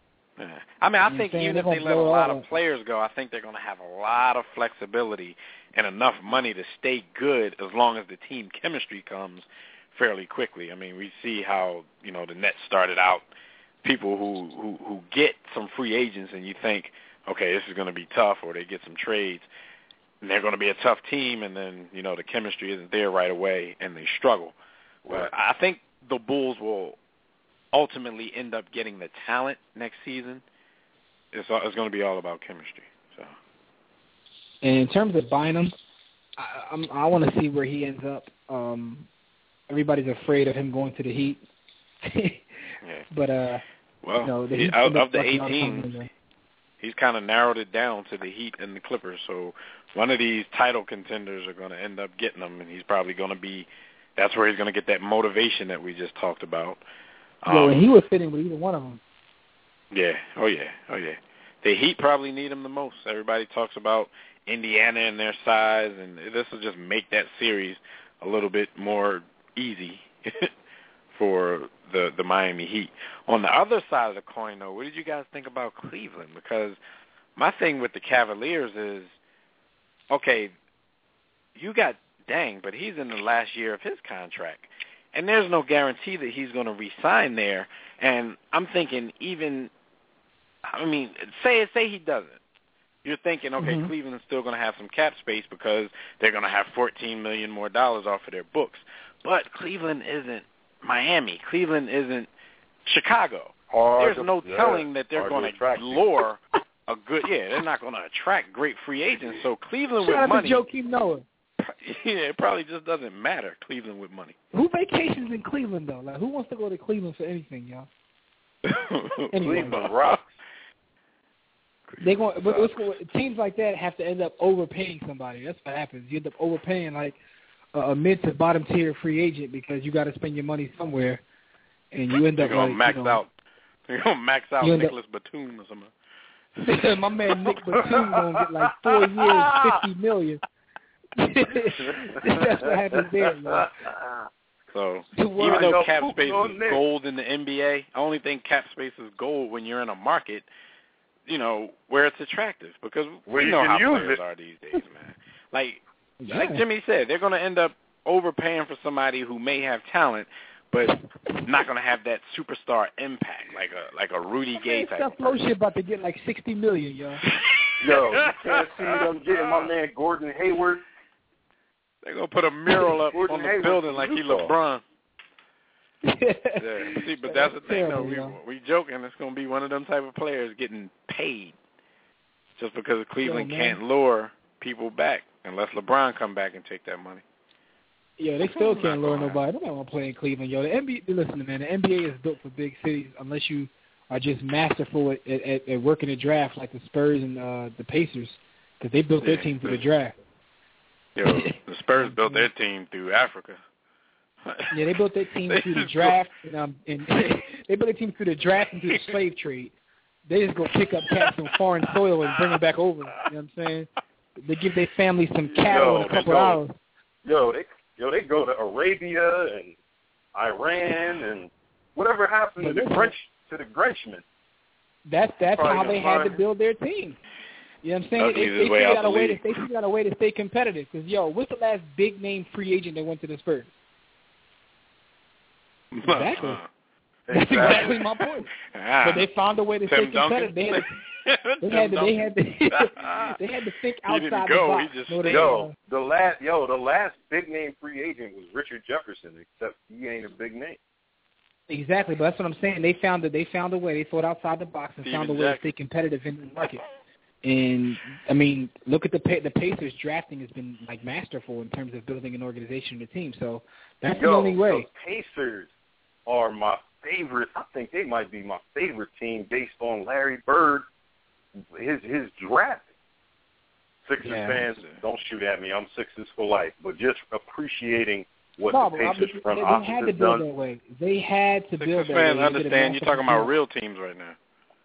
I think even if they let a lot of players go, I think they're going to have a lot of flexibility and enough money to stay good as long as the team chemistry comes fairly quickly. We see how, the Nets started out. People who get some free agents and you think, okay, this is going to be tough, or they get some trades. and they're going to be a tough team, and then, the chemistry isn't there right away, and they struggle. But I think the Bulls will ultimately end up getting the talent next season. It's going to be all about chemistry. So, and in terms of Bynum, I want to see where he ends up. Everybody's afraid of him going to the Heat. yeah. But of the 8 teams, he's kind of narrowed it down to the Heat and the Clippers. So one of these title contenders are going to end up getting them, and he's probably going to be. That's where he's going to get that motivation that we just talked about. And he was fitting with either one of them. Yeah. Oh yeah. The Heat probably need him the most. Everybody talks about Indiana and their size, and this will just make that series a little bit more easy for the Miami Heat. On the other side of the coin, though, what did you guys think about Cleveland? Because my thing with the Cavaliers is, okay, you got Dang, but he's in the last year of his contract, and there's no guarantee that he's going to re-sign there. And I'm thinking say he doesn't. You're thinking, okay, Cleveland's still going to have some cap space because they're going to have $14 million more off of their books. But Cleveland isn't Miami. Cleveland isn't Chicago. There's no telling that they're going to lure a good. Yeah, they're not going to attract great free agents. So Cleveland with money. Shout out to Joakim Noah. Yeah, it probably just doesn't matter. Cleveland with money. Who vacations in Cleveland though? Like, who wants to go to Cleveland for anything, y'all? Cleveland rocks. Teams like that have to end up overpaying somebody. That's what happens. You end up overpaying like a mid to bottom tier free agent because you got to spend your money somewhere, and you end up You're gonna max out Nicholas Batum or something. My man Nick Batum gonna get like 4 years, $50 million. That's what happens there, man. So even though cap space is gold in the NBA, I only think cap space is gold when you're in a market, where it's attractive, because we know how players are these days, man. Like Jimmy said, they're going to end up overpaying for somebody who may have talent, but not going to have that superstar impact, like a Rudy Gay type. That Lotion about to get like $60 million, yo. Yo, you can't see them getting my man Gordon Hayward. They're going to put a mural up on the building like he LeBron. Yeah. See, but that's the thing, though. We joking. It's going to be one of them type of players getting paid just because Cleveland can't lure people back unless LeBron come back and take that money. Yeah, they still can't lure nobody. Nobody want to play in Cleveland, yo. The NBA, listen, man, the NBA is built for big cities unless you are just masterful at working the draft like the Spurs and the Pacers, because they built their team through the draft. Yo, the Spurs built their team through Africa. Yeah, they built their team through the draft, and they built their team through the draft and through the slave trade. They just go pick up cats from foreign soil and bring them back over. You know what I'm saying? They give their family some cattle in a couple hours. They go to Arabia and Iran and whatever happened to the Frenchmen. That's how they had to build their team. You know what I'm saying? They figured out a way to stay competitive. Because, what's the last big name free agent that went to the Spurs? Exactly. That's exactly my point. But they found a way to stay competitive. They had to think outside the box. The last big name free agent was Richard Jefferson, except he ain't a big name. Exactly, but that's what I'm saying. They found a way. They thought outside the box and found a way to stay competitive in the market. And I mean, look at the Pacers drafting has been like masterful in terms of building an organization and a team. So that's the only way. The Pacers are my favorite. I think they might be my favorite team based on Larry Bird, his draft. Sixers fans, don't shoot at me. I'm Sixers for life. But just appreciating what the Pacers front office has done. That way. They had to build that way. Sixers fans understand. You're talking about real teams right now.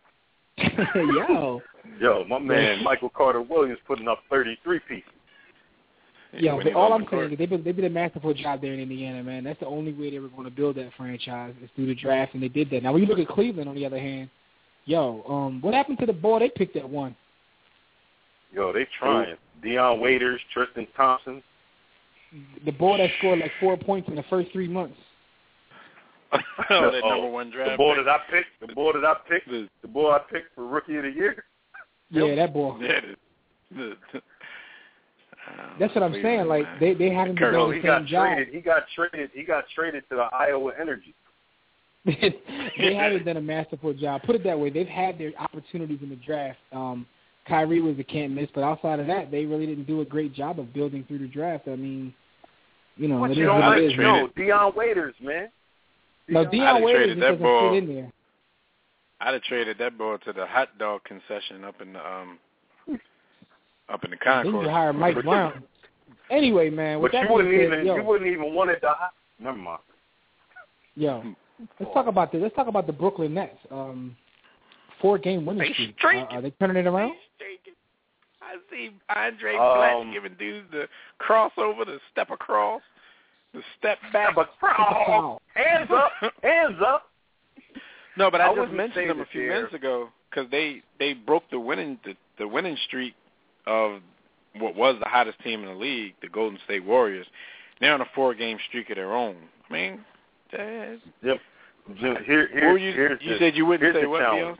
Yo, my man Michael Carter Williams putting up 33 pieces. Yeah, but all I'm saying is they did a masterful job there in Indiana, man. That's the only way they were going to build that franchise is through the draft, and they did that. Now, when you look at Cleveland, on the other hand, what happened to the boy they picked at one? Yo, they trying. Deion Waiters, Tristan Thompson. The boy that scored like 4 points in the first 3 months. That number one draft. The boy that I picked for Rookie of the Year. Yeah, that boy. That's what I'm saying. Like they haven't been doing the same job. He got traded to the Iowa Energy. They haven't done a masterful job. Put it that way. They've had their opportunities in the draft. Kyrie was a can't miss, but outside of that, they really didn't do a great job of building through the draft. I mean, it is what it is. No, Deion Waiters, man. No, Deion Waiters doesn't fit in there. I'd have traded that ball to the hot dog concession up in the concourse. They need to hire Mike Brown. Anyway, man. But you wouldn't even want it to. Never mind. Yo, let's talk about this. Let's talk about the Brooklyn Nets. 4-game winning streak. Are they turning it around? I see Andre Black giving dudes the crossover, the step across, the step back. Hands up. No, but I just mentioned them a few minutes ago because they broke the winning streak of what was the hottest team in the league, the Golden State Warriors. They're on a 4-game streak of their own. I mean, yep. You said you wouldn't say what, Dion?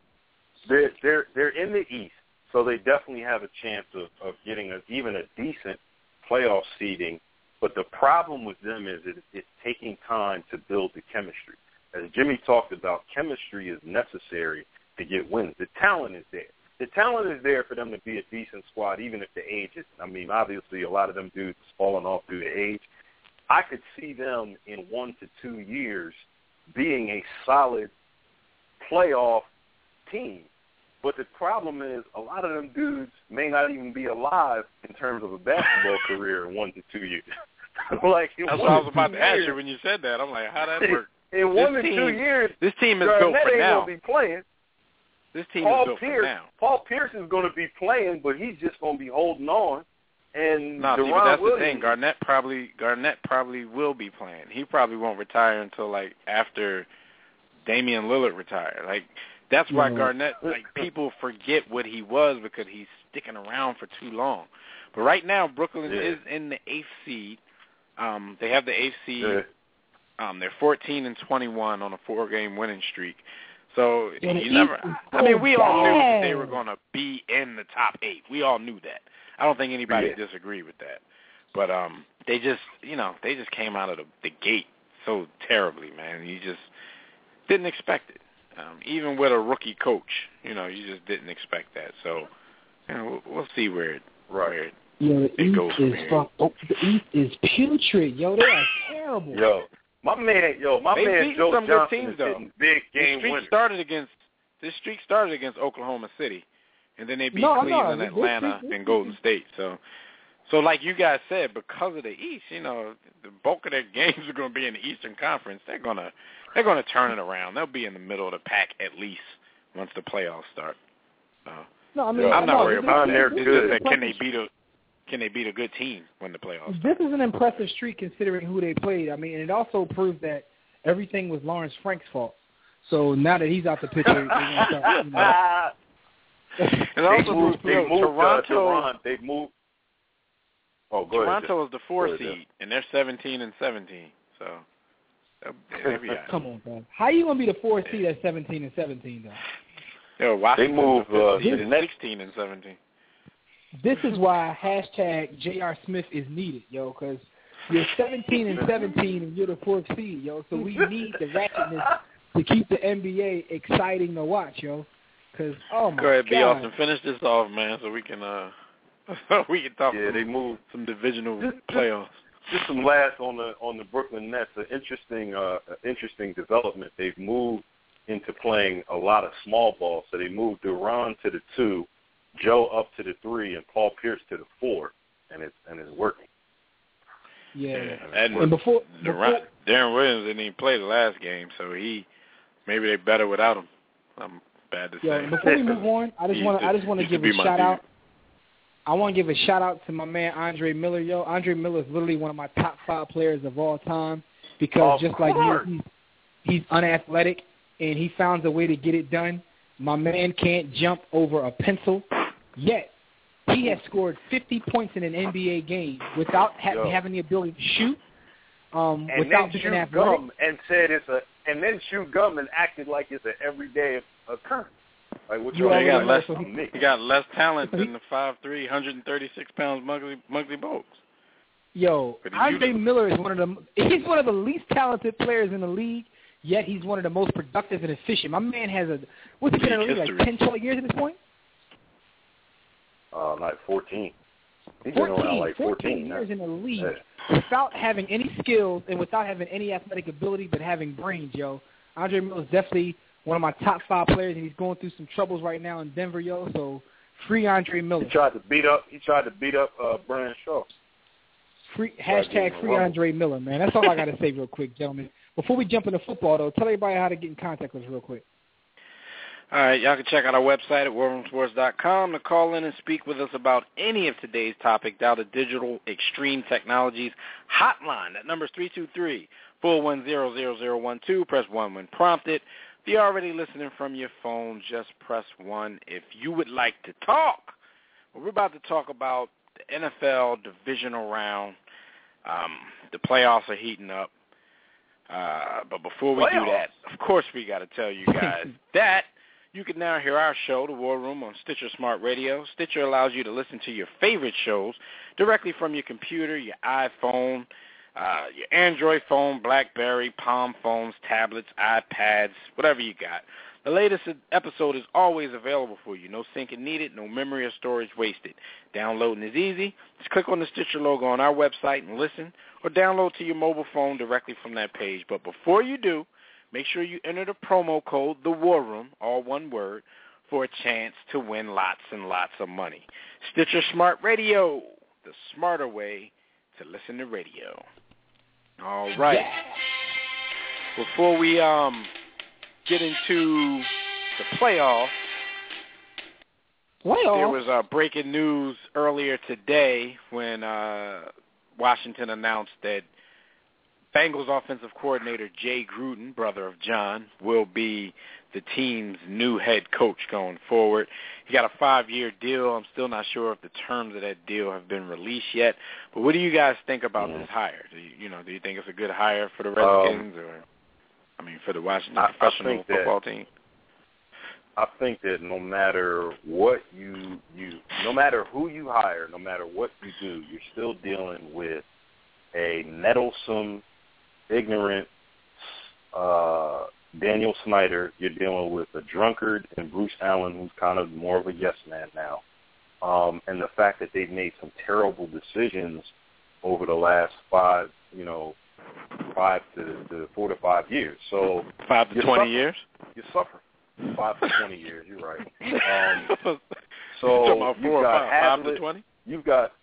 They're in the East, so they definitely have a chance of getting even a decent playoff seeding. But the problem with them is it's taking time to build the chemistry. As Jimmy talked about, chemistry is necessary to get wins. The talent is there. The talent is there for them to be a decent squad, even if the age is. I mean, obviously, a lot of them dudes falling off due to age. I could see them in 1 to 2 years being a solid playoff team. But the problem is a lot of them dudes may not even be alive in terms of a basketball career in 1 to 2 years. That's what I was about to ask you when you said that. I'm like, how'd that work? In 1 to 2 years, this team is built for now. Be playing. This team is built for now. Paul Pierce is going to be playing, but he's just going to be holding on. And that's the thing. Garnett probably will be playing. He probably won't retire until like after Damian Lillard retire. Like that's why Garnett, like people forget what he was because he's sticking around for too long. But right now Brooklyn is in the 8th seed. They have the 8th seed. They're 14-21 on a 4-game winning streak. So you never. I mean, we all knew that they were going to be in the top 8. We all knew that. I don't think anybody disagreed with that. But they just came out of the gate so terribly, man. You just didn't expect it. Even with a rookie coach, you just didn't expect that. So, we'll see where it goes from here. The East is putrid, yo. They are terrible. My man Joe some Johnson good teams, is hitting big game winners. This streak started against Oklahoma City, and then they beat Cleveland, Atlanta, and Golden State. So like you guys said, because of the East, the bulk of their games are going to be in the Eastern Conference. They're going to turn it around. They'll be in the middle of the pack at least once the playoffs start. I'm not worried about that. It's just that can they beat a good team when the playoffs start? This is an impressive streak considering who they played. I mean, and it also proves that everything was Lawrence Frank's fault. So now that he's out the picture, they're going to start. And also Toronto. They've moved. Toronto is the 4th seed, and they're 17-17. So they'll be out. Come on, man. How are you going to be the 4th seed at 17-17 though? They moved 16-17. This is why #J.R. Smith is needed, yo, because you're 17-17 and you're the 4th seed, yo. So we need the ratchetness to keep the NBA exciting to watch, yo. Because oh my God. Go ahead, B. Austin, finish this off, man, so we can talk. They moved some divisional playoffs. Just some last on the Brooklyn Nets. An interesting development. They've moved into playing a lot of small ball. So they moved Duran to the 2. Joe up to the 3 and Paul Pierce to the 4, and it's working. Yeah. And before Darren Williams didn't even play the last game, so maybe they better without him. I'm bad to say. Before we move on, I just want to give a shout out. I want to give a shout out to my man Andre Miller. Yo, Andre Miller is literally one of my top 5 players of all time because like me, he's unathletic and he found a way to get it done. My man can't jump over a pencil, yet he has scored 50 points in an NBA game without having the ability to shoot, without being athletic. And then chew gum and acted like it's an everyday occurrence. Like what You y'all already got know, less. so He got less talent than the 5'3", 136-pound Muggsy Bogues. Yo, But Andre Miller is he's one of the least talented players in the league, yet he's one of the most productive and efficient. My man has what's he been in the league, like 10, 12 years at this point? Like 14. He's been around like 14 years in the league Yeah. without having any skills and without having any athletic ability, but having brains, yo. Andre Miller is definitely one of my top 5 players, and he's going through some troubles right now in Denver, yo. So free Andre Miller. He tried to beat up Brian Shaw. Hashtag free Andre Miller, man. That's all I got to say real quick, gentlemen. Before we jump into football, though, tell everybody how to get in contact with us real quick. All right, y'all can check out our website at warroomsports.com to call in and speak with us about any of today's topic. Dial the Digital Extreme Technologies hotline. That number is 323-410-0012. Press 1 when prompted. If you're already listening from your phone, just press 1 if you would like to talk. Well, we're about to talk about the NFL divisional round. The playoffs are heating up. But before we do that, of course we got to tell you guys that you can now hear our show, The War Room, on Stitcher Smart Radio. Stitcher allows you to listen to your favorite shows directly from your computer, your iPhone, your Android phone, BlackBerry, Palm phones, tablets, iPads, whatever you got. The latest episode is always available for you. No syncing needed, no memory or storage wasted. Downloading is easy. Just click on the Stitcher logo on our website and listen, or download to your mobile phone directly from that page. But before you do, make sure you enter the promo code, The War Room, all one word, for a chance to win lots and lots of money. Stitcher Smart Radio, the smarter way to listen to radio. All right. Yeah. Before we get into the playoffs, there was breaking news earlier today when Washington announced that Bengals offensive coordinator Jay Gruden, brother of John, will be the team's new head coach going forward. He got a 5-year deal. I'm still not sure if the terms of that deal have been released yet. But what do you guys think about this hire? Do you think it's a good hire for the Redskins for the Washington professional football team? I think that no matter what no matter who you hire, no matter what you do, you're still dealing with a meddlesome, ignorant Daniel Snyder. You're dealing with a drunkard and Bruce Allen, who's kind of more of a yes man now. And the fact that they've made some terrible decisions over the last 4 to 5 years. So 5 to 20 years? You suffer. 5 to 20 years. You're right. So you've got 5 to 20. You've got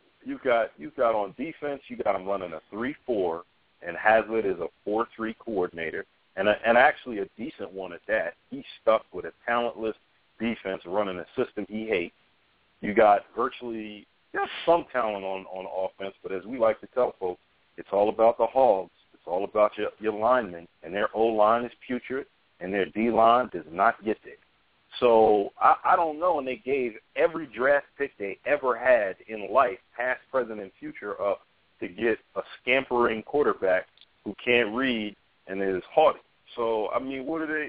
on defense. You got him running a 3-4, and Hazlitt is a 4-3 coordinator, and actually a decent one at that. He's stuck with a talentless defense running a system he hates. You got virtually some talent on offense, but as we like to tell folks, it's all about the hogs. It's all about your linemen, and their O-line is putrid, and their D-line does not get there. So I don't know, and they gave every draft pick they ever had in life, past, present, and future, up to get a scampering quarterback who can't read and is haughty. So, I mean,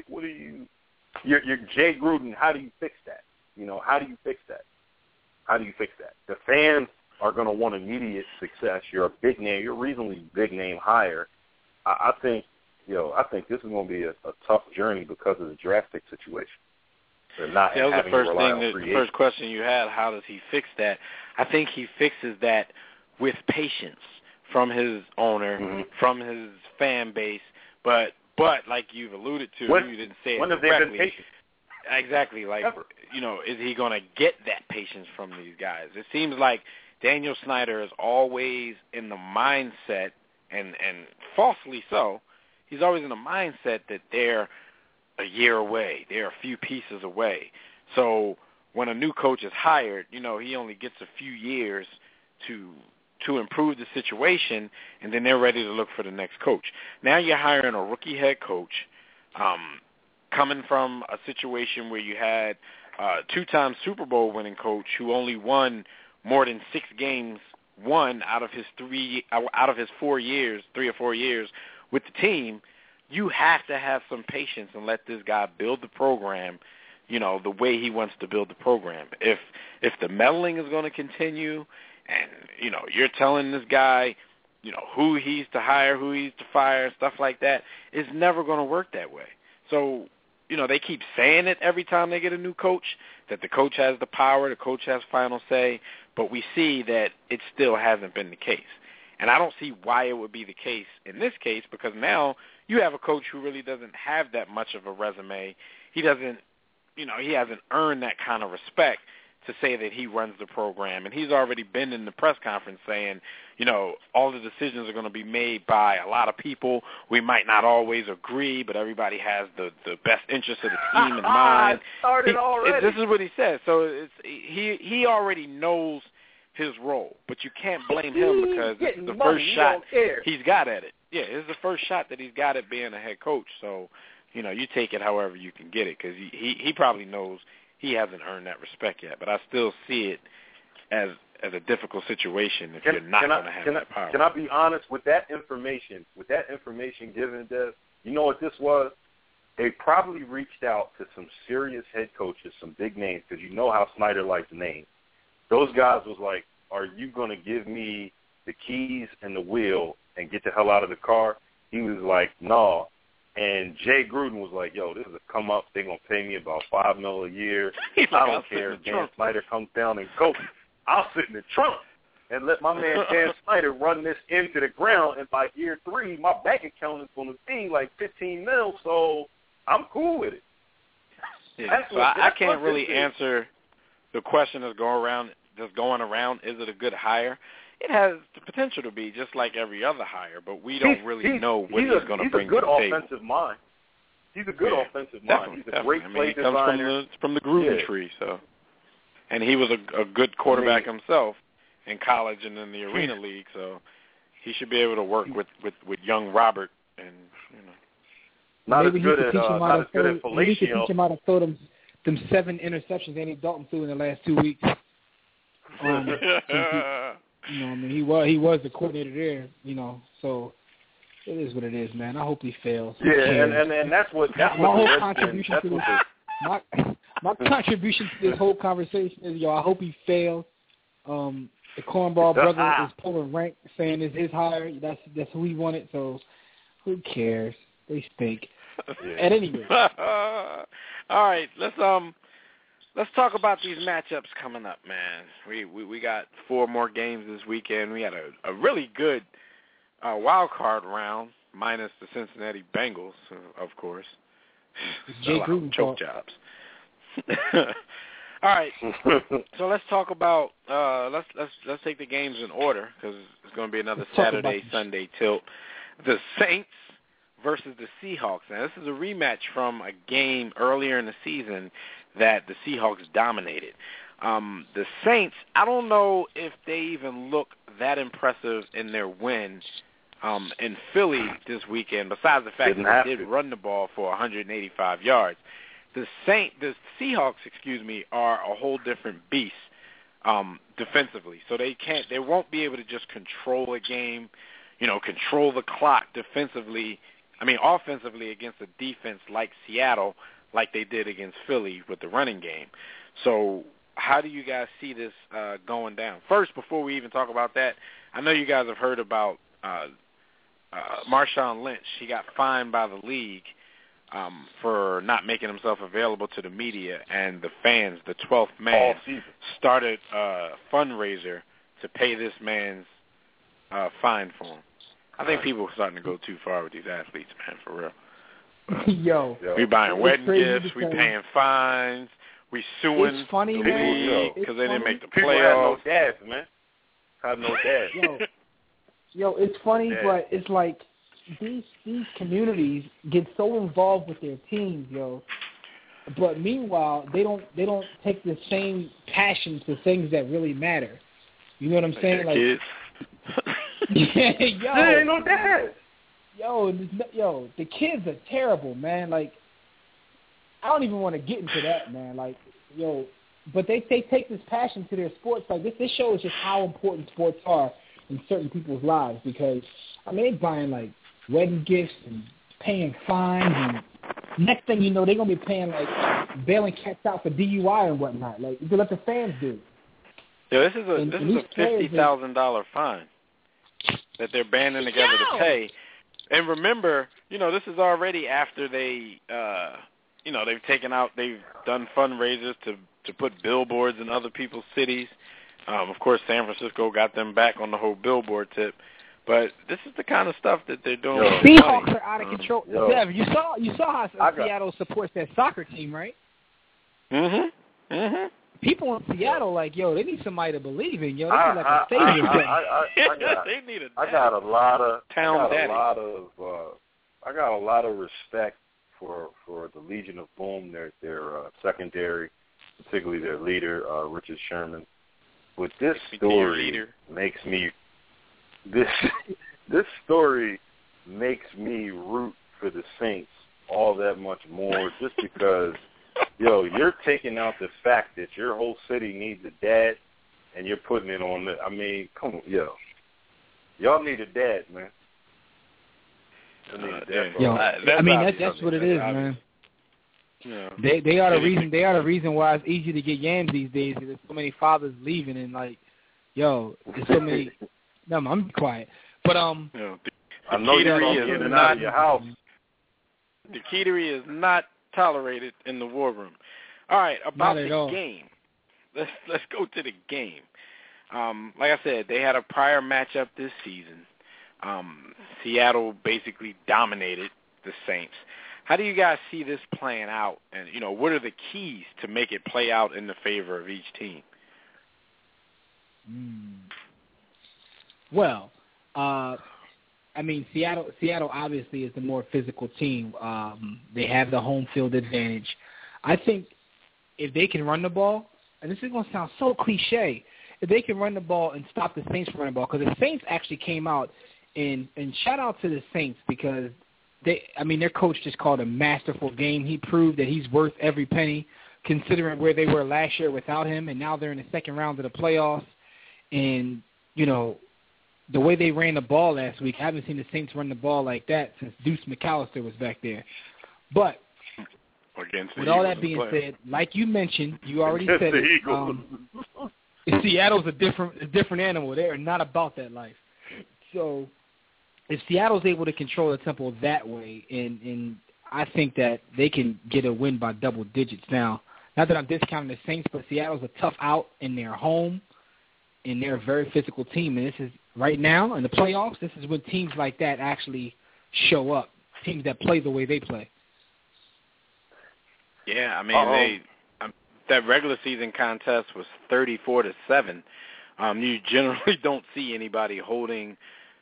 you're Jay Gruden, how do you fix that? How do you fix that? The fans are going to want immediate success. You're a big name. You're a reasonably big name hire. I think this is going to be a tough journey because of the draft pick situation. That was the first thing. The first question you had: how does he fix that? I think he fixes that with patience from his owner, from his fan base. But like you've alluded to, you didn't say it when correctly. Have they been patient? Exactly. Like is he going to get that patience from these guys? It seems like Daniel Snyder is always in the mindset, and falsely so. He's always in the mindset that they're a year away. They're a few pieces away. So when a new coach is hired, he only gets a few years to improve the situation, and then they're ready to look for the next coach. Now you're hiring a rookie head coach, coming from a situation where you had a 2-time Super Bowl winning coach who only won more than 6 games out of his 3 or 4 years with the team. You have to have some patience and let this guy build the program the way he wants to build the program. If the meddling is going to continue and, you're telling this guy, who he's to hire, who he's to fire, stuff like that, it's never going to work that way. So, they keep saying it every time they get a new coach, that the coach has the power, the coach has final say, but we see that it still hasn't been the case. And I don't see why it would be the case in this case, because now you have a coach who really doesn't have that much of a resume. He doesn't, he hasn't earned that kind of respect to say that he runs the program. And he's already been in the press conference saying, all the decisions are going to be made by a lot of people. We might not always agree, but everybody has the best interest of the team in mind. This is what he says. So he already knows his role, but you can't blame him because this is the first shot he's got at it. Yeah, this is the first shot that he's got at being a head coach. So, you take it however you can get it, because he probably knows he hasn't earned that respect yet. But I still see it as a difficult situation if you're not going to have that power. Can I be honest with that information? With that information given, Dev, you know what this was? They probably reached out to some serious head coaches, some big names, because you know how Snyder likes names. Those guys was like, are you going to give me the keys and the wheel and get the hell out of the car? He was like, no. And Jay Gruden was like, yo, this is a come up. They're going to pay me about $5 million a year. I don't care if Dan Snyder comes down and coaches. I'll sit in the trunk and let my man Dan Snyder run this into the ground. And by year 3, my bank account is going to be like $15 million, so I'm cool with it. Yeah, so I can't really answer the question that's going around. Is it a good hire? It has the potential to be just like every other hire, but we don't really know what he's going to bring to the table. He's a good offensive mind. He's a good offensive mind. He's a great play designer. He comes from the Gruden tree, so. And he was a good quarterback himself in college and in the Arena League, so he should be able to work with young Robert and not as good at Palacio. Maybe he could teach him how to throw them 7 interceptions Andy Dalton threw in the last 2 weeks. He was the coordinator there, so it is what it is, man. I hope he fails. Yeah, and that's what my whole contribution to this. My contribution to this whole conversation is, I hope he fails. The Cornball brother is pulling rank, saying it's his hire. That's who he wanted. So who cares? They stink. Yeah. At any rate. All right, let's talk about these matchups coming up, man. We got 4 more games this weekend. We had a really good wild card round, minus the Cincinnati Bengals, of course. Jay Gruden choke jobs. All right, so let's talk about let's take the games in order, because it's going to be another Saturday Sunday tilt. The Saints versus the Seahawks. Now, this is a rematch from a game earlier in the season that the Seahawks dominated. The Saints, I don't know if they even look that impressive in their win in Philly this weekend, besides the fact that they did run the ball for 185 yards. The Seahawks, are a whole different beast defensively. So they won't be able to just control a game, control the clock offensively against a defense like Seattle, like they did against Philly with the running game. So how do you guys see this going down? First, before we even talk about that, I know you guys have heard about Marshawn Lynch. He got fined by the league for not making himself available to the media, and the fans, the 12th man, started a fundraiser to pay this man's fine for him. I think people are starting to go too far with these athletes, man, for real. Yo. We buying wedding gifts, we paying fines, we suing the league because they didn't make the playoffs. People have no dads, man. Have no dads. Yo, it's funny, but it's like these communities get so involved with their teams, but meanwhile they don't take the same passion to things that really matter. You know what I'm saying? Like kids. There ain't no dads. Yo, the kids are terrible, man. Like, I don't even want to get into that, man. Like, but they take this passion to their sports. Like, this shows just how important sports are in certain people's lives, because, they're buying, like, wedding gifts and paying fines and next thing you know, they're gonna be paying like bailing cats out for DUI and whatnot. Like you can let the fans do. Yeah, this is a $50,000 fine that they're banding together to pay. And remember, this is already after they, they've done fundraisers to put billboards in other people's cities. Of course, San Francisco got them back on the whole billboard tip. But this is the kind of stuff that they're doing. Seahawks are out of control. Yeah, you saw how Seattle supports that soccer team, right? Mm-hmm. People in Seattle, they need somebody to believe in. They need like a stadium. They need a I got a lot of respect for the Legion of Boom, their secondary, particularly their leader, Richard Sherman. But this story makes me root for the Saints all that much more, just because. You're taking out the fact that your whole city needs a dad, and you're putting it on the. I mean, come on, y'all need a dad, man. That's what it is, man. Yeah. They are the reason. They are the reason why it's easy to get yams these days. There's so many fathers leaving, and there's so many. No, I'm quiet. But I know you're getting out of your house. The Ketery is not tolerated in the war room. All right, about the game. Let's go to the game. Like I said, they had a prior matchup this season. Seattle basically dominated the Saints. How do you guys see this playing out? And what are the keys to make it play out in the favor of each team? Well, Seattle obviously is the more physical team. They have the home field advantage. I think if they can run the ball, and this is going to sound so cliche, if they can run the ball and stop the Saints from running the ball, because the Saints actually came out, and shout out to the Saints because their coach just called a masterful game. He proved that he's worth every penny, considering where they were last year without him, and now they're in the second round of the playoffs. And, the way they ran the ball last week, I haven't seen the Saints run the ball like that since Deuce McAllister was back there. But with all that being said, like you mentioned, you already said it, Seattle's a different animal. They are not about that life. So if Seattle's able to control the tempo that way, and I think that they can get a win by double digits. Now, not that I'm discounting the Saints, but Seattle's a tough out in their home, and they're a very physical team. And this is right now in the playoffs, this is when teams like that actually show up, teams that play the way they play. Yeah, that regular season contest was 34-7. You generally don't see anybody holding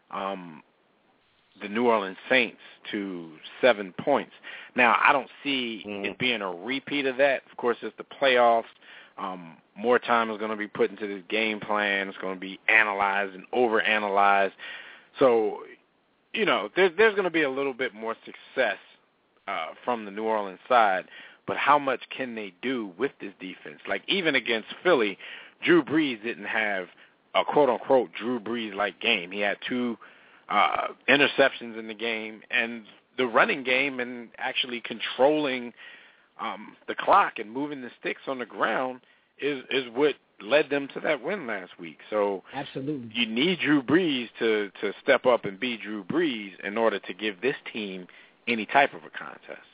the New Orleans Saints to 7 points. Now, I don't see it being a repeat of that. Of course, it's the playoffs. More time is going to be put into this game plan. It's going to be analyzed and overanalyzed. So, there's going to be a little bit more success from the New Orleans side. But how much can they do with this defense? Like, even against Philly, Drew Brees didn't have a quote-unquote Drew Brees-like game. He had 2 interceptions in the game, and the running game and actually controlling the clock and moving the sticks on the ground is what led them to that win last week. So absolutely, you need Drew Brees to step up and be Drew Brees in order to give this team any type of a contest.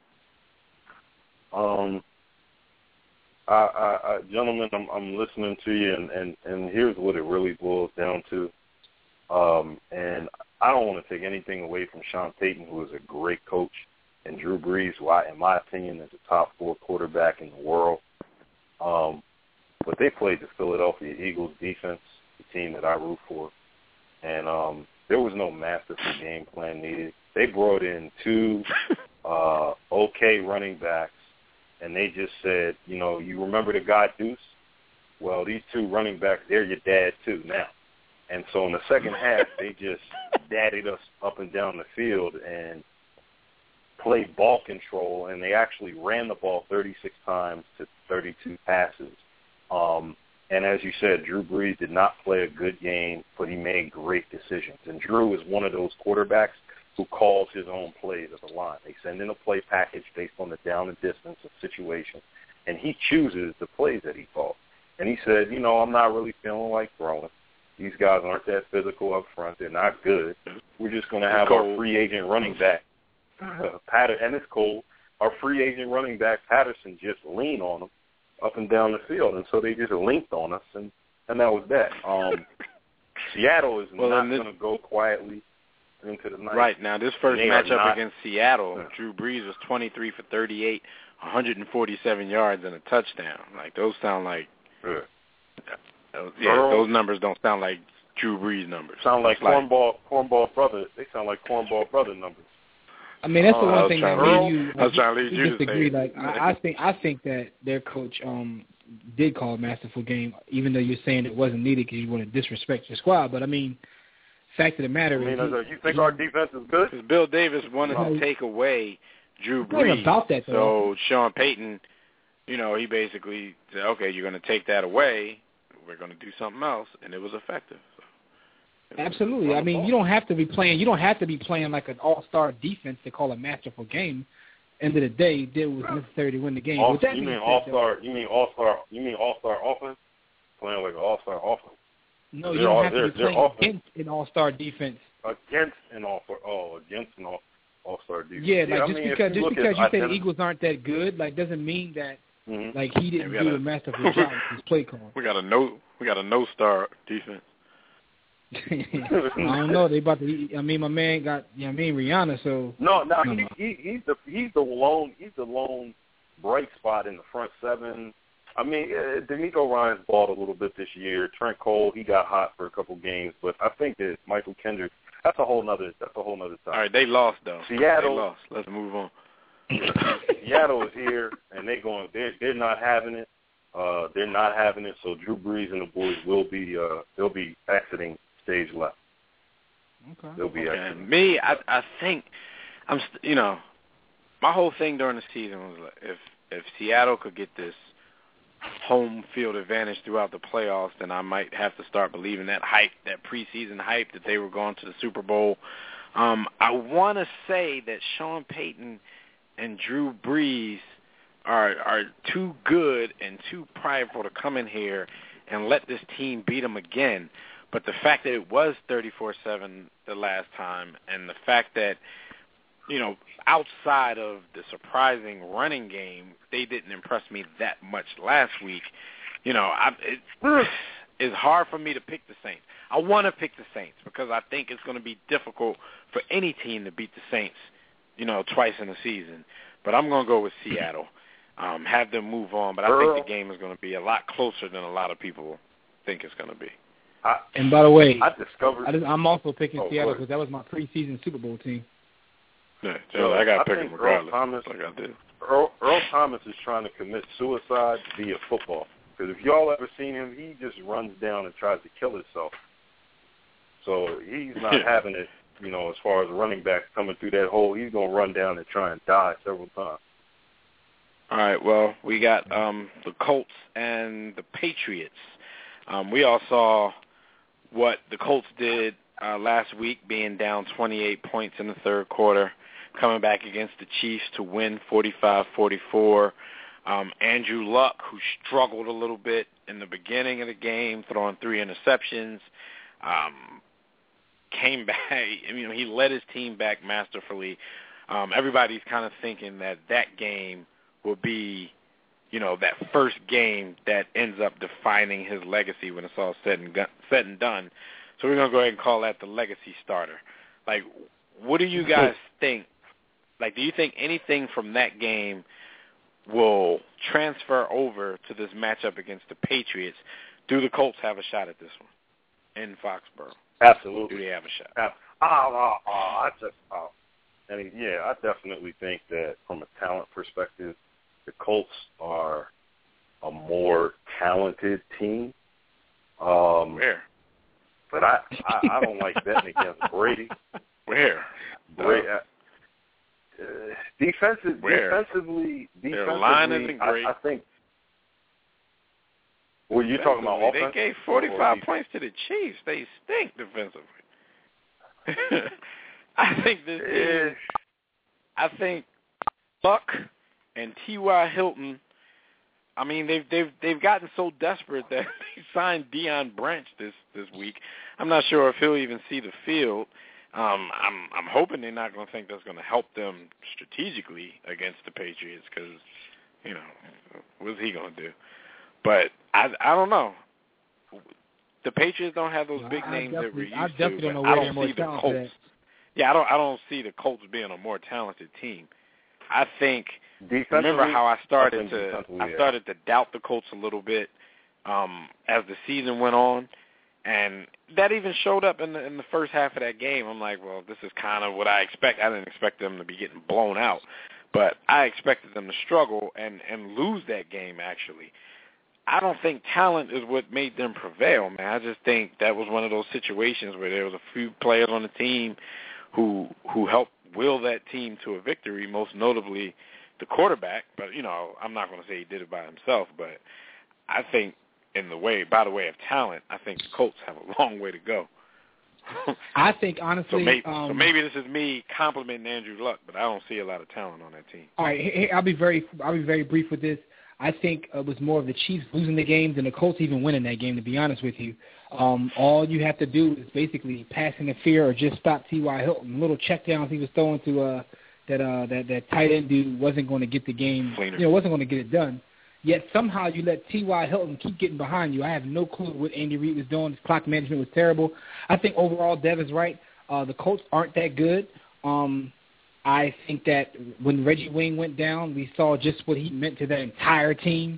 Gentlemen, I'm listening to you, and here's what it really boils down to. And I don't want to take anything away from Sean Payton, who is a great coach, and Drew Brees, who, in my opinion, is a top 4 quarterback in the world. But they played the Philadelphia Eagles defense, the team that I root for, and there was no masterful game plan needed. They brought in 2 okay running backs, and they just said, you remember the guy Deuce? Well, these 2 running backs, they're your dad too now. And so in the second half, they just daddied us up and down the field and played ball control, and they actually ran the ball 36 times to 32 passes. And as you said, Drew Brees did not play a good game, but he made great decisions. And Drew is one of those quarterbacks who calls his own plays at the line. They send in a play package based on the down and distance of situation, and he chooses the plays that he calls. And he said, I'm not really feeling like throwing. These guys aren't that physical up front. They're not good. We're just going to have our free agent running back, and it's cold. Our free agent running back, Patterson, just lean on them up and down the field. And so they just linked on us, and that was that. Seattle is not going to go quietly into the night. Right. Now, this first matchup against Seattle, Drew Brees was 23 for 38, 147 yards and a touchdown. Like, those sound like those numbers don't sound like Drew Brees numbers. Sound like cornball brother. They sound like cornball brother numbers. I mean, that's the one thing that I was trying to lead you to disagree. say. Like, I think that their coach did call a masterful game, even though you're saying it wasn't needed because you want to disrespect your squad. But I mean, fact of the matter is, you think our defense is good? Because Bill Davis wanted to take away Drew Brees. About that, so Sean Payton, he basically said, okay, you're going to take that away. We're going to do something else, and it was effective. Absolutely. I mean, you don't have to be playing like an all-star defense to call a masterful game. End of the day, it was necessary to win the game. You mean all-star offense? Playing like an all-star offense? No, you don't have to be playing against an all-star defense. Against an all-star defense. Yeah, just because you say the Eagles aren't that good, like doesn't mean that like he didn't do a masterful job with his play call. We got a no-star defense. I don't know. They about to. My man got. Rihanna. So no. He's the lone bright spot in the front seven. I mean, D'Amico Ryans balled a little bit this year. Trent Cole, he got hot for a couple games, but I think that Michael Kendrick. That's a whole nother time. All right, they lost though. Seattle. They lost. Let's move on. Seattle is here, and they're not having it. They're not having it. So Drew Brees and the boys will be. They'll be exiting stage left. Okay. They'll be exiting. Me, I think my whole thing during the season was like, if Seattle could get this home field advantage throughout the playoffs, then I might have to start believing that hype, that preseason hype that they were going to the Super Bowl. I want to say that Sean Payton and Drew Brees are too good and too prideful to come in here and let this team beat them again. But the fact that it was 34-7 the last time, and the fact that, outside of the surprising running game, they didn't impress me that much last week. It's hard for me to pick the Saints. I want to pick the Saints because I think it's going to be difficult for any team to beat the Saints, twice in a season. But I'm going to go with Seattle. Have them move on. But I think the game is going to be a lot closer than a lot of people think it's going to be. And by the way, I'm also picking Seattle because that was my preseason Super Bowl team. Yeah, I got to pick him regardless. Earl Thomas is trying to commit suicide via football. Because if y'all ever seen him, he just runs down and tries to kill himself. So he's not having it, as far as running backs coming through that hole. He's going to run down and try and die several times. All right, well, we got the Colts and the Patriots. We all saw what the Colts did last week, being down 28 points in the third quarter, coming back against the Chiefs to win 45-44. Andrew Luck, who struggled a little bit in the beginning of the game, throwing 3 interceptions, came back. He led his team back masterfully. Everybody's kind of thinking that game will be, that first game that ends up defining his legacy when it's all said and done. So we're going to go ahead and call that the legacy starter. Like, what do you guys think? Like, do you think anything from that game will transfer over to this matchup against the Patriots? Do the Colts have a shot at this one in Foxborough? Absolutely. Do they have a shot? I definitely think that from a talent perspective, the Colts are a more talented team. Where? But I don't like betting against Brady. Where? Brady. Where? Defensively, their line isn't great. I think. Well, you're talking about offense? They gave 45 points to the Chiefs. They stink defensively. I think this team, I think Luck and T.Y. Hilton, I mean, they've gotten so desperate that they signed Deion Branch this week. I'm not sure if he'll even see the field. I'm hoping they're not going to think that's going to help them strategically against the Patriots because, you know, what's he going to do? But I don't know. The Patriots don't have those big names that we're used to. I definitely don't know where they're more talented. Yeah, I don't see the Colts being a more talented team. I think. Remember how I started to doubt the Colts a little bit as the season went on, and that even showed up in the first half of that game. I'm like, well, this is kind of what I expect. I didn't expect them to be getting blown out, but I expected them to struggle and lose that game. Actually, I don't think talent is what made them prevail, man. I just think that was one of those situations where there was a few players on the team who helped will that team to a victory, most notably the quarterback. But, you know, I'm not going to say he did it by himself, but I think by the way of talent, I think the Colts have a long way to go. I think, honestly... So maybe this is me complimenting Andrew Luck, but I don't see a lot of talent on that team. All right, I'll be very brief with this. I think it was more of the Chiefs losing the game than the Colts even winning that game, to be honest with you. All you have to do is basically pass interfere or just stop T.Y. Hilton. Little checkdowns he was throwing to that tight end dude wasn't going to get the game, wasn't going to get it done. Yet somehow you let T.Y. Hilton keep getting behind you. I have no clue what Andy Reid was doing. His clock management was terrible. I think overall Dev is right. The Colts aren't that good. I think that when Reggie Wayne went down, we saw just what he meant to that entire team.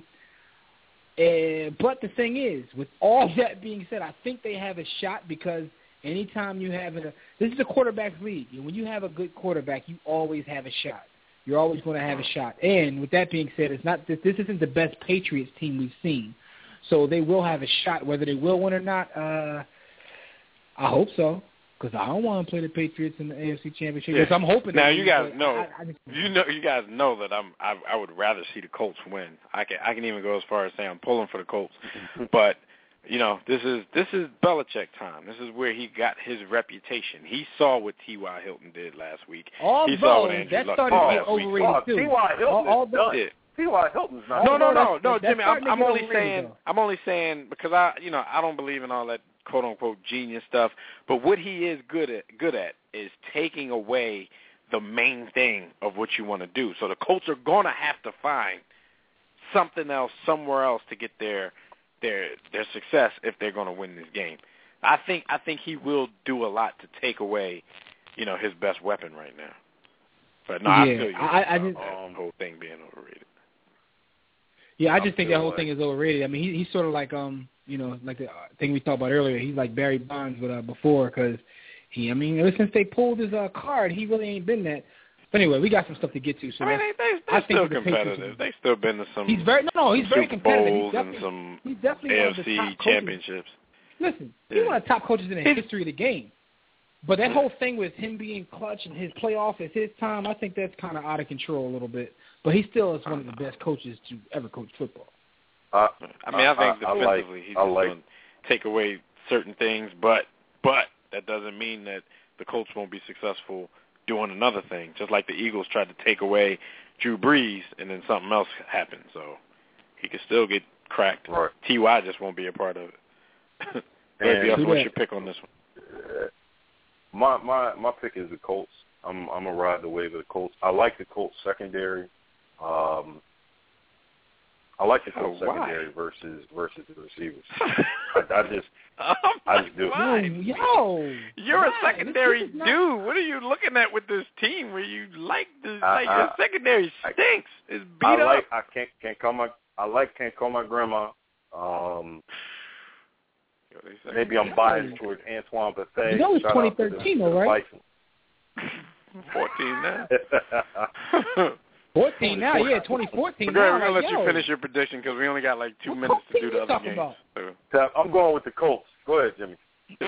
But the thing is, with all that being said, I think they have a shot because anytime you have this is a quarterback league, and when you have a good quarterback, you always have a shot. You're always going to have a shot. And with that being said, it's not this isn't the best Patriots team we've seen, so they will have a shot. Whether they will win or not, I hope so. Because I don't want to play the Patriots in the AFC Championship. Because I'm hoping. Now you guys know, you guys know that I would rather see the Colts win. I can even go as far as saying I'm pulling for the Colts. But you know, this is Belichick time. This is where he got his reputation. He saw what T.Y. Hilton did last week. He saw what Andrew Luck did last week. Overrated too. T.Y. Hilton is done. T.Y. Hilton's not. No, Jimmy. I'm only saying because I don't believe in all that quote-unquote genius stuff, but what he is good at is taking away the main thing of what you want to do. So the Colts are going to have to find something else somewhere else to get their success if they're going to win this game. I think he will do a lot to take away, his best weapon right now. But no, I feel you. The whole thing being overrated. Yeah, I just think that whole thing is overrated. I mean, he's sort of like like the thing we talked about earlier. He's like Barry Bonds before because ever since they pulled his card, he really ain't been that. But anyway, we got some stuff to get to. So they're still competitive. They've still been to some. He's very Super competitive. Bowls and some he's definitely AFC one of the top championships. Listen, he's one of the top coaches in the history of the game. But that whole thing with him being clutch and his playoff is his time, I think that's kind of out of control a little bit. But he still is one of the best coaches to ever coach football. I think defensively he's just going to take away certain things, but that doesn't mean that the Colts won't be successful doing another thing, just like the Eagles tried to take away Drew Brees and then something else happened. So he could still get cracked. Right. T.Y. just won't be a part of it. What's your pick on this one? My pick is the Colts. I'm going to ride the wave of the Colts. I like the Colts secondary. I like the Colts secondary versus the receivers. I just do. You're a secondary dude. What are you looking at with this team where you like the your secondary stinks? It's beat up. Can't call my grandma. Maybe I'm biased towards Antoine Bethea. It's 2013, though, right? 14 now. 14 now, 2014 now. We're going to let you finish your prediction because we only got like 2 minutes to do the other games. So I'm going with the Colts. Go ahead, Jimmy.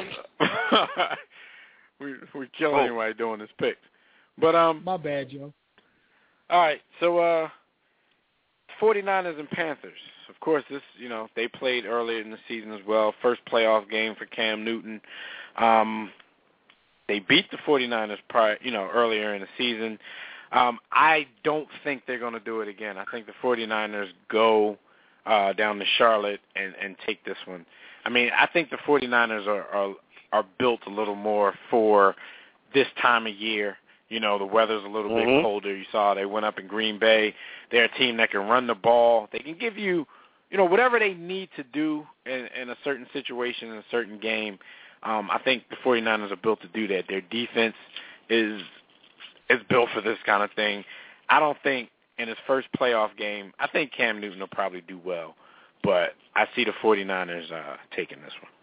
We're killing you while doing this pick. But my bad, Joe. All right, so 49ers and Panthers. Of course, this they played earlier in the season as well. First playoff game for Cam Newton. They beat the 49ers earlier in the season. I don't think they're going to do it again. I think the 49ers go down to Charlotte and take this one. I mean, I think the 49ers are built a little more for this time of year. You know, the weather's a little bit colder. You saw they went up in Green Bay. They're a team that can run the ball. They can give you, whatever they need to do in a certain situation, in a certain game. I think the 49ers are built to do that. Their defense is built for this kind of thing. I don't think in his first playoff game, I think Cam Newton will probably do well, but I see the 49ers taking this one.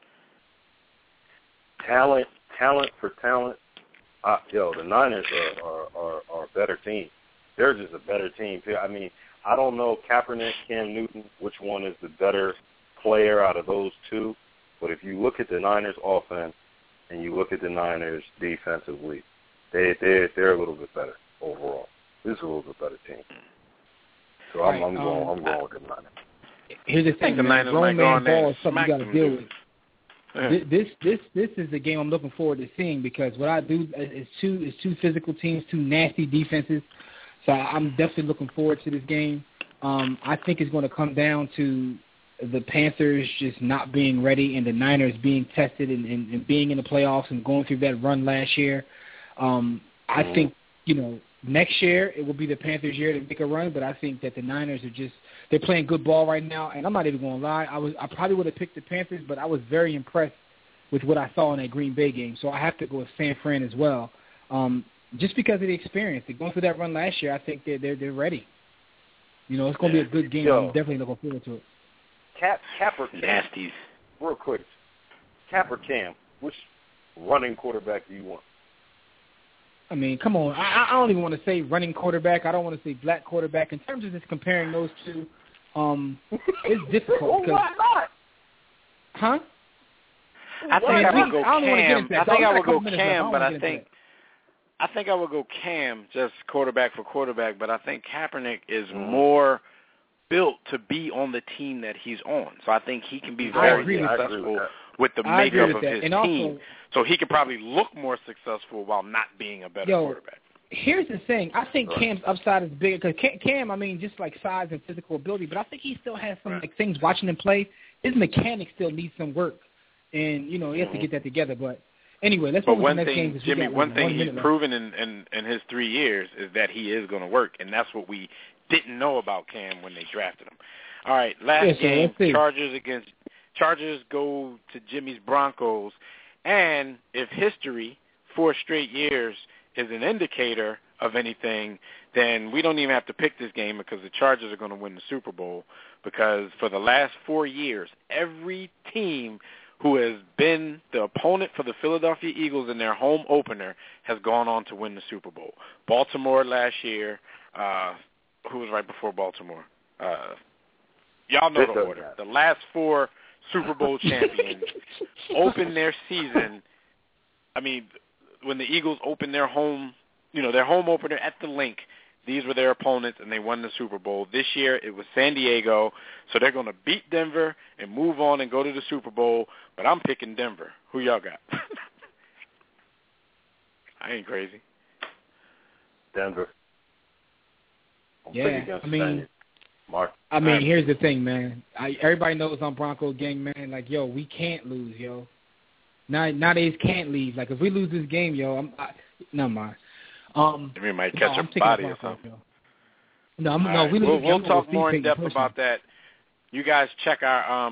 Talent for talent. The Niners are a better team. They're just a better team. I mean, I don't know Kaepernick, Cam Newton, which one is the better player out of those two. But if you look at the Niners offense and you look at the Niners defensively, they're a little bit better overall. This is a little bit better team. So I'm going with the Niners. Here's the thing, man. Grown man ball is something you got to deal with. This is the game I'm looking forward to seeing because what I do is two physical teams, two nasty defenses. So I'm definitely looking forward to this game. I think it's going to come down to the Panthers just not being ready and the Niners being tested and being in the playoffs and going through that run last year. I think, next year it will be the Panthers' year to make a run, but I think that the Niners they're playing good ball right now, and I'm not even going to lie. I probably would have picked the Panthers, but I was very impressed with what I saw in that Green Bay game, so I have to go with San Fran as well. Just because of the experience. They're going through that run last year, I think they're ready. It's going to be a good game. I'm definitely looking forward to it. Cap or Cam? Nasties. Real quick. Cap or Cam, which running quarterback do you want? I mean, come on. I don't even want to say running quarterback. I don't want to say black quarterback. In terms of just comparing those two, it's difficult. Well, why not? Huh? I think I would go Cam. I think I would go Cam, but I think I would go Cam just quarterback for quarterback, but I think Kaepernick is more built to be on the team that he's on. So I think he can be very successful with the makeup of his team. Also, so he could probably look more successful while not being a better quarterback. Here's the thing. I think Cam's upside is bigger because Cam, I mean, just like size and physical ability, but I think he still has some things watching him play. His mechanics still need some work, and, he has to get that together. But anyway, let's move on to the next game. Jimmy, one thing he's proven in his 3 years is that he is going to work, and that's what we didn't know about Cam when they drafted him. All right, last game, Chargers go to Jimmy's Broncos, and if history, 4 straight years, is an indicator of anything, then we don't even have to pick this game because the Chargers are going to win the Super Bowl because for the last 4 years, every team who has been the opponent for the Philadelphia Eagles in their home opener has gone on to win the Super Bowl. Baltimore last year, who was right before Baltimore? Y'all know the order. The last 4 Super Bowl champions opened their season. I mean, when the Eagles opened their home, their home opener at the Link, these were their opponents, and they won the Super Bowl. This year, it was San Diego, so they're going to beat Denver and move on and go to the Super Bowl, but I'm picking Denver. Who y'all got? I ain't crazy. Denver. Mark. I mean, here's the thing, man. Everybody knows I'm Bronco gang, man. Like, we can't lose, Nowadays can't leave. Like, if we lose this game, never mind. We might catch a body or something. We'll talk more in depth about that. You guys check our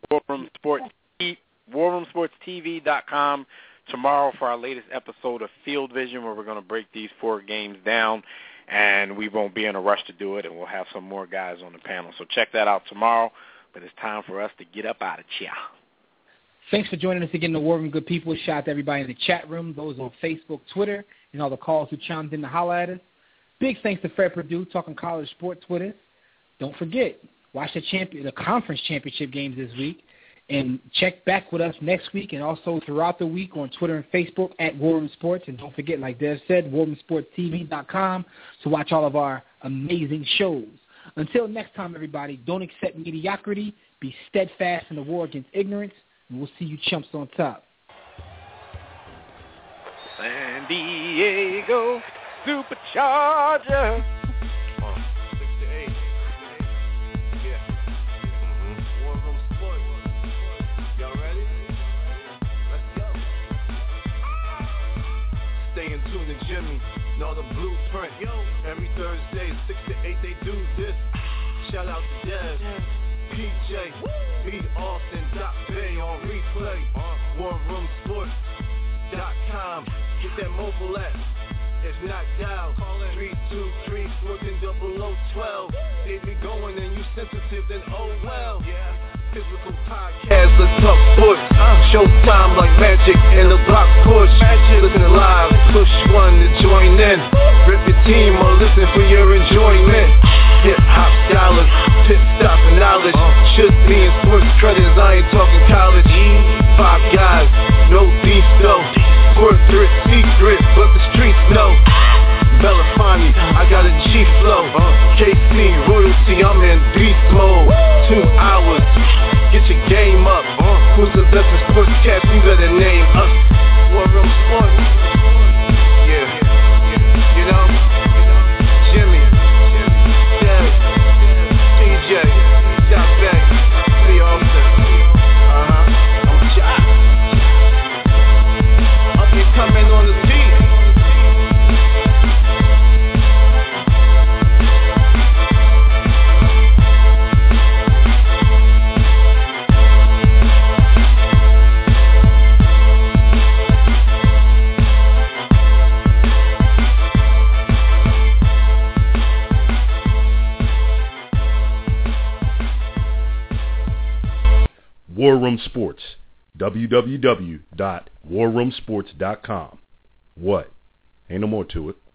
WarRoomSportsTV.com tomorrow for our latest episode of Field Vision, where we're going to break these 4 games down, and we won't be in a rush to do it, and we'll have some more guys on the panel. So check that out tomorrow, but it's time for us to get up out of here. Thanks for joining us again in the War Room, good people. Shout out to everybody in the chat room, those on Facebook, Twitter, and all the calls who chimed in to holler at us. Big thanks to Fred Purdue talking college sports with us. Don't forget, watch the conference championship games this week, and check back with us next week and also throughout the week on Twitter and Facebook at War Room Sports. And don't forget, like Dev said, WarRoomSportsTV.com to watch all of our amazing shows. Until next time, everybody, don't accept mediocrity. Be steadfast in the war against ignorance. And we'll see you chumps on top. San Diego Superchargers. 6-8. Yeah. War Room Sports. Y'all ready? Let's go. Stay in tune to Jimmy. Know the blueprint. Every Thursday, 6 to 8, they do this. Shout out to Dev, PJ, B. Austin, Bay on replay. WarRoomSports.com. Get that mobile app. If not, dial 323-140012. They be going and you sensitive, then oh well. Physical podcast, let's talk sports. Showtime like magic in the block push. Listen live, push one to join in. Rip your team or listen for your enjoyment. Hip hop scholars, pit stop and knowledge. Should be in sports credits, I ain't talking college. 5 guys, no beef though. Corporate secret, but the streets know. Belafonte, I got a G flow. KC royalty, I'm in beast mode. 2 hours, get your game up. Who's the best in sportscast? You better name us. War Room Sports. Yeah, you know, Jimmy, Dev, PJ, Shot Back, B. Austin. I'm shot. Up and coming on the beat. War Room Sports, www.warroomsports.com. What? Ain't no more to it.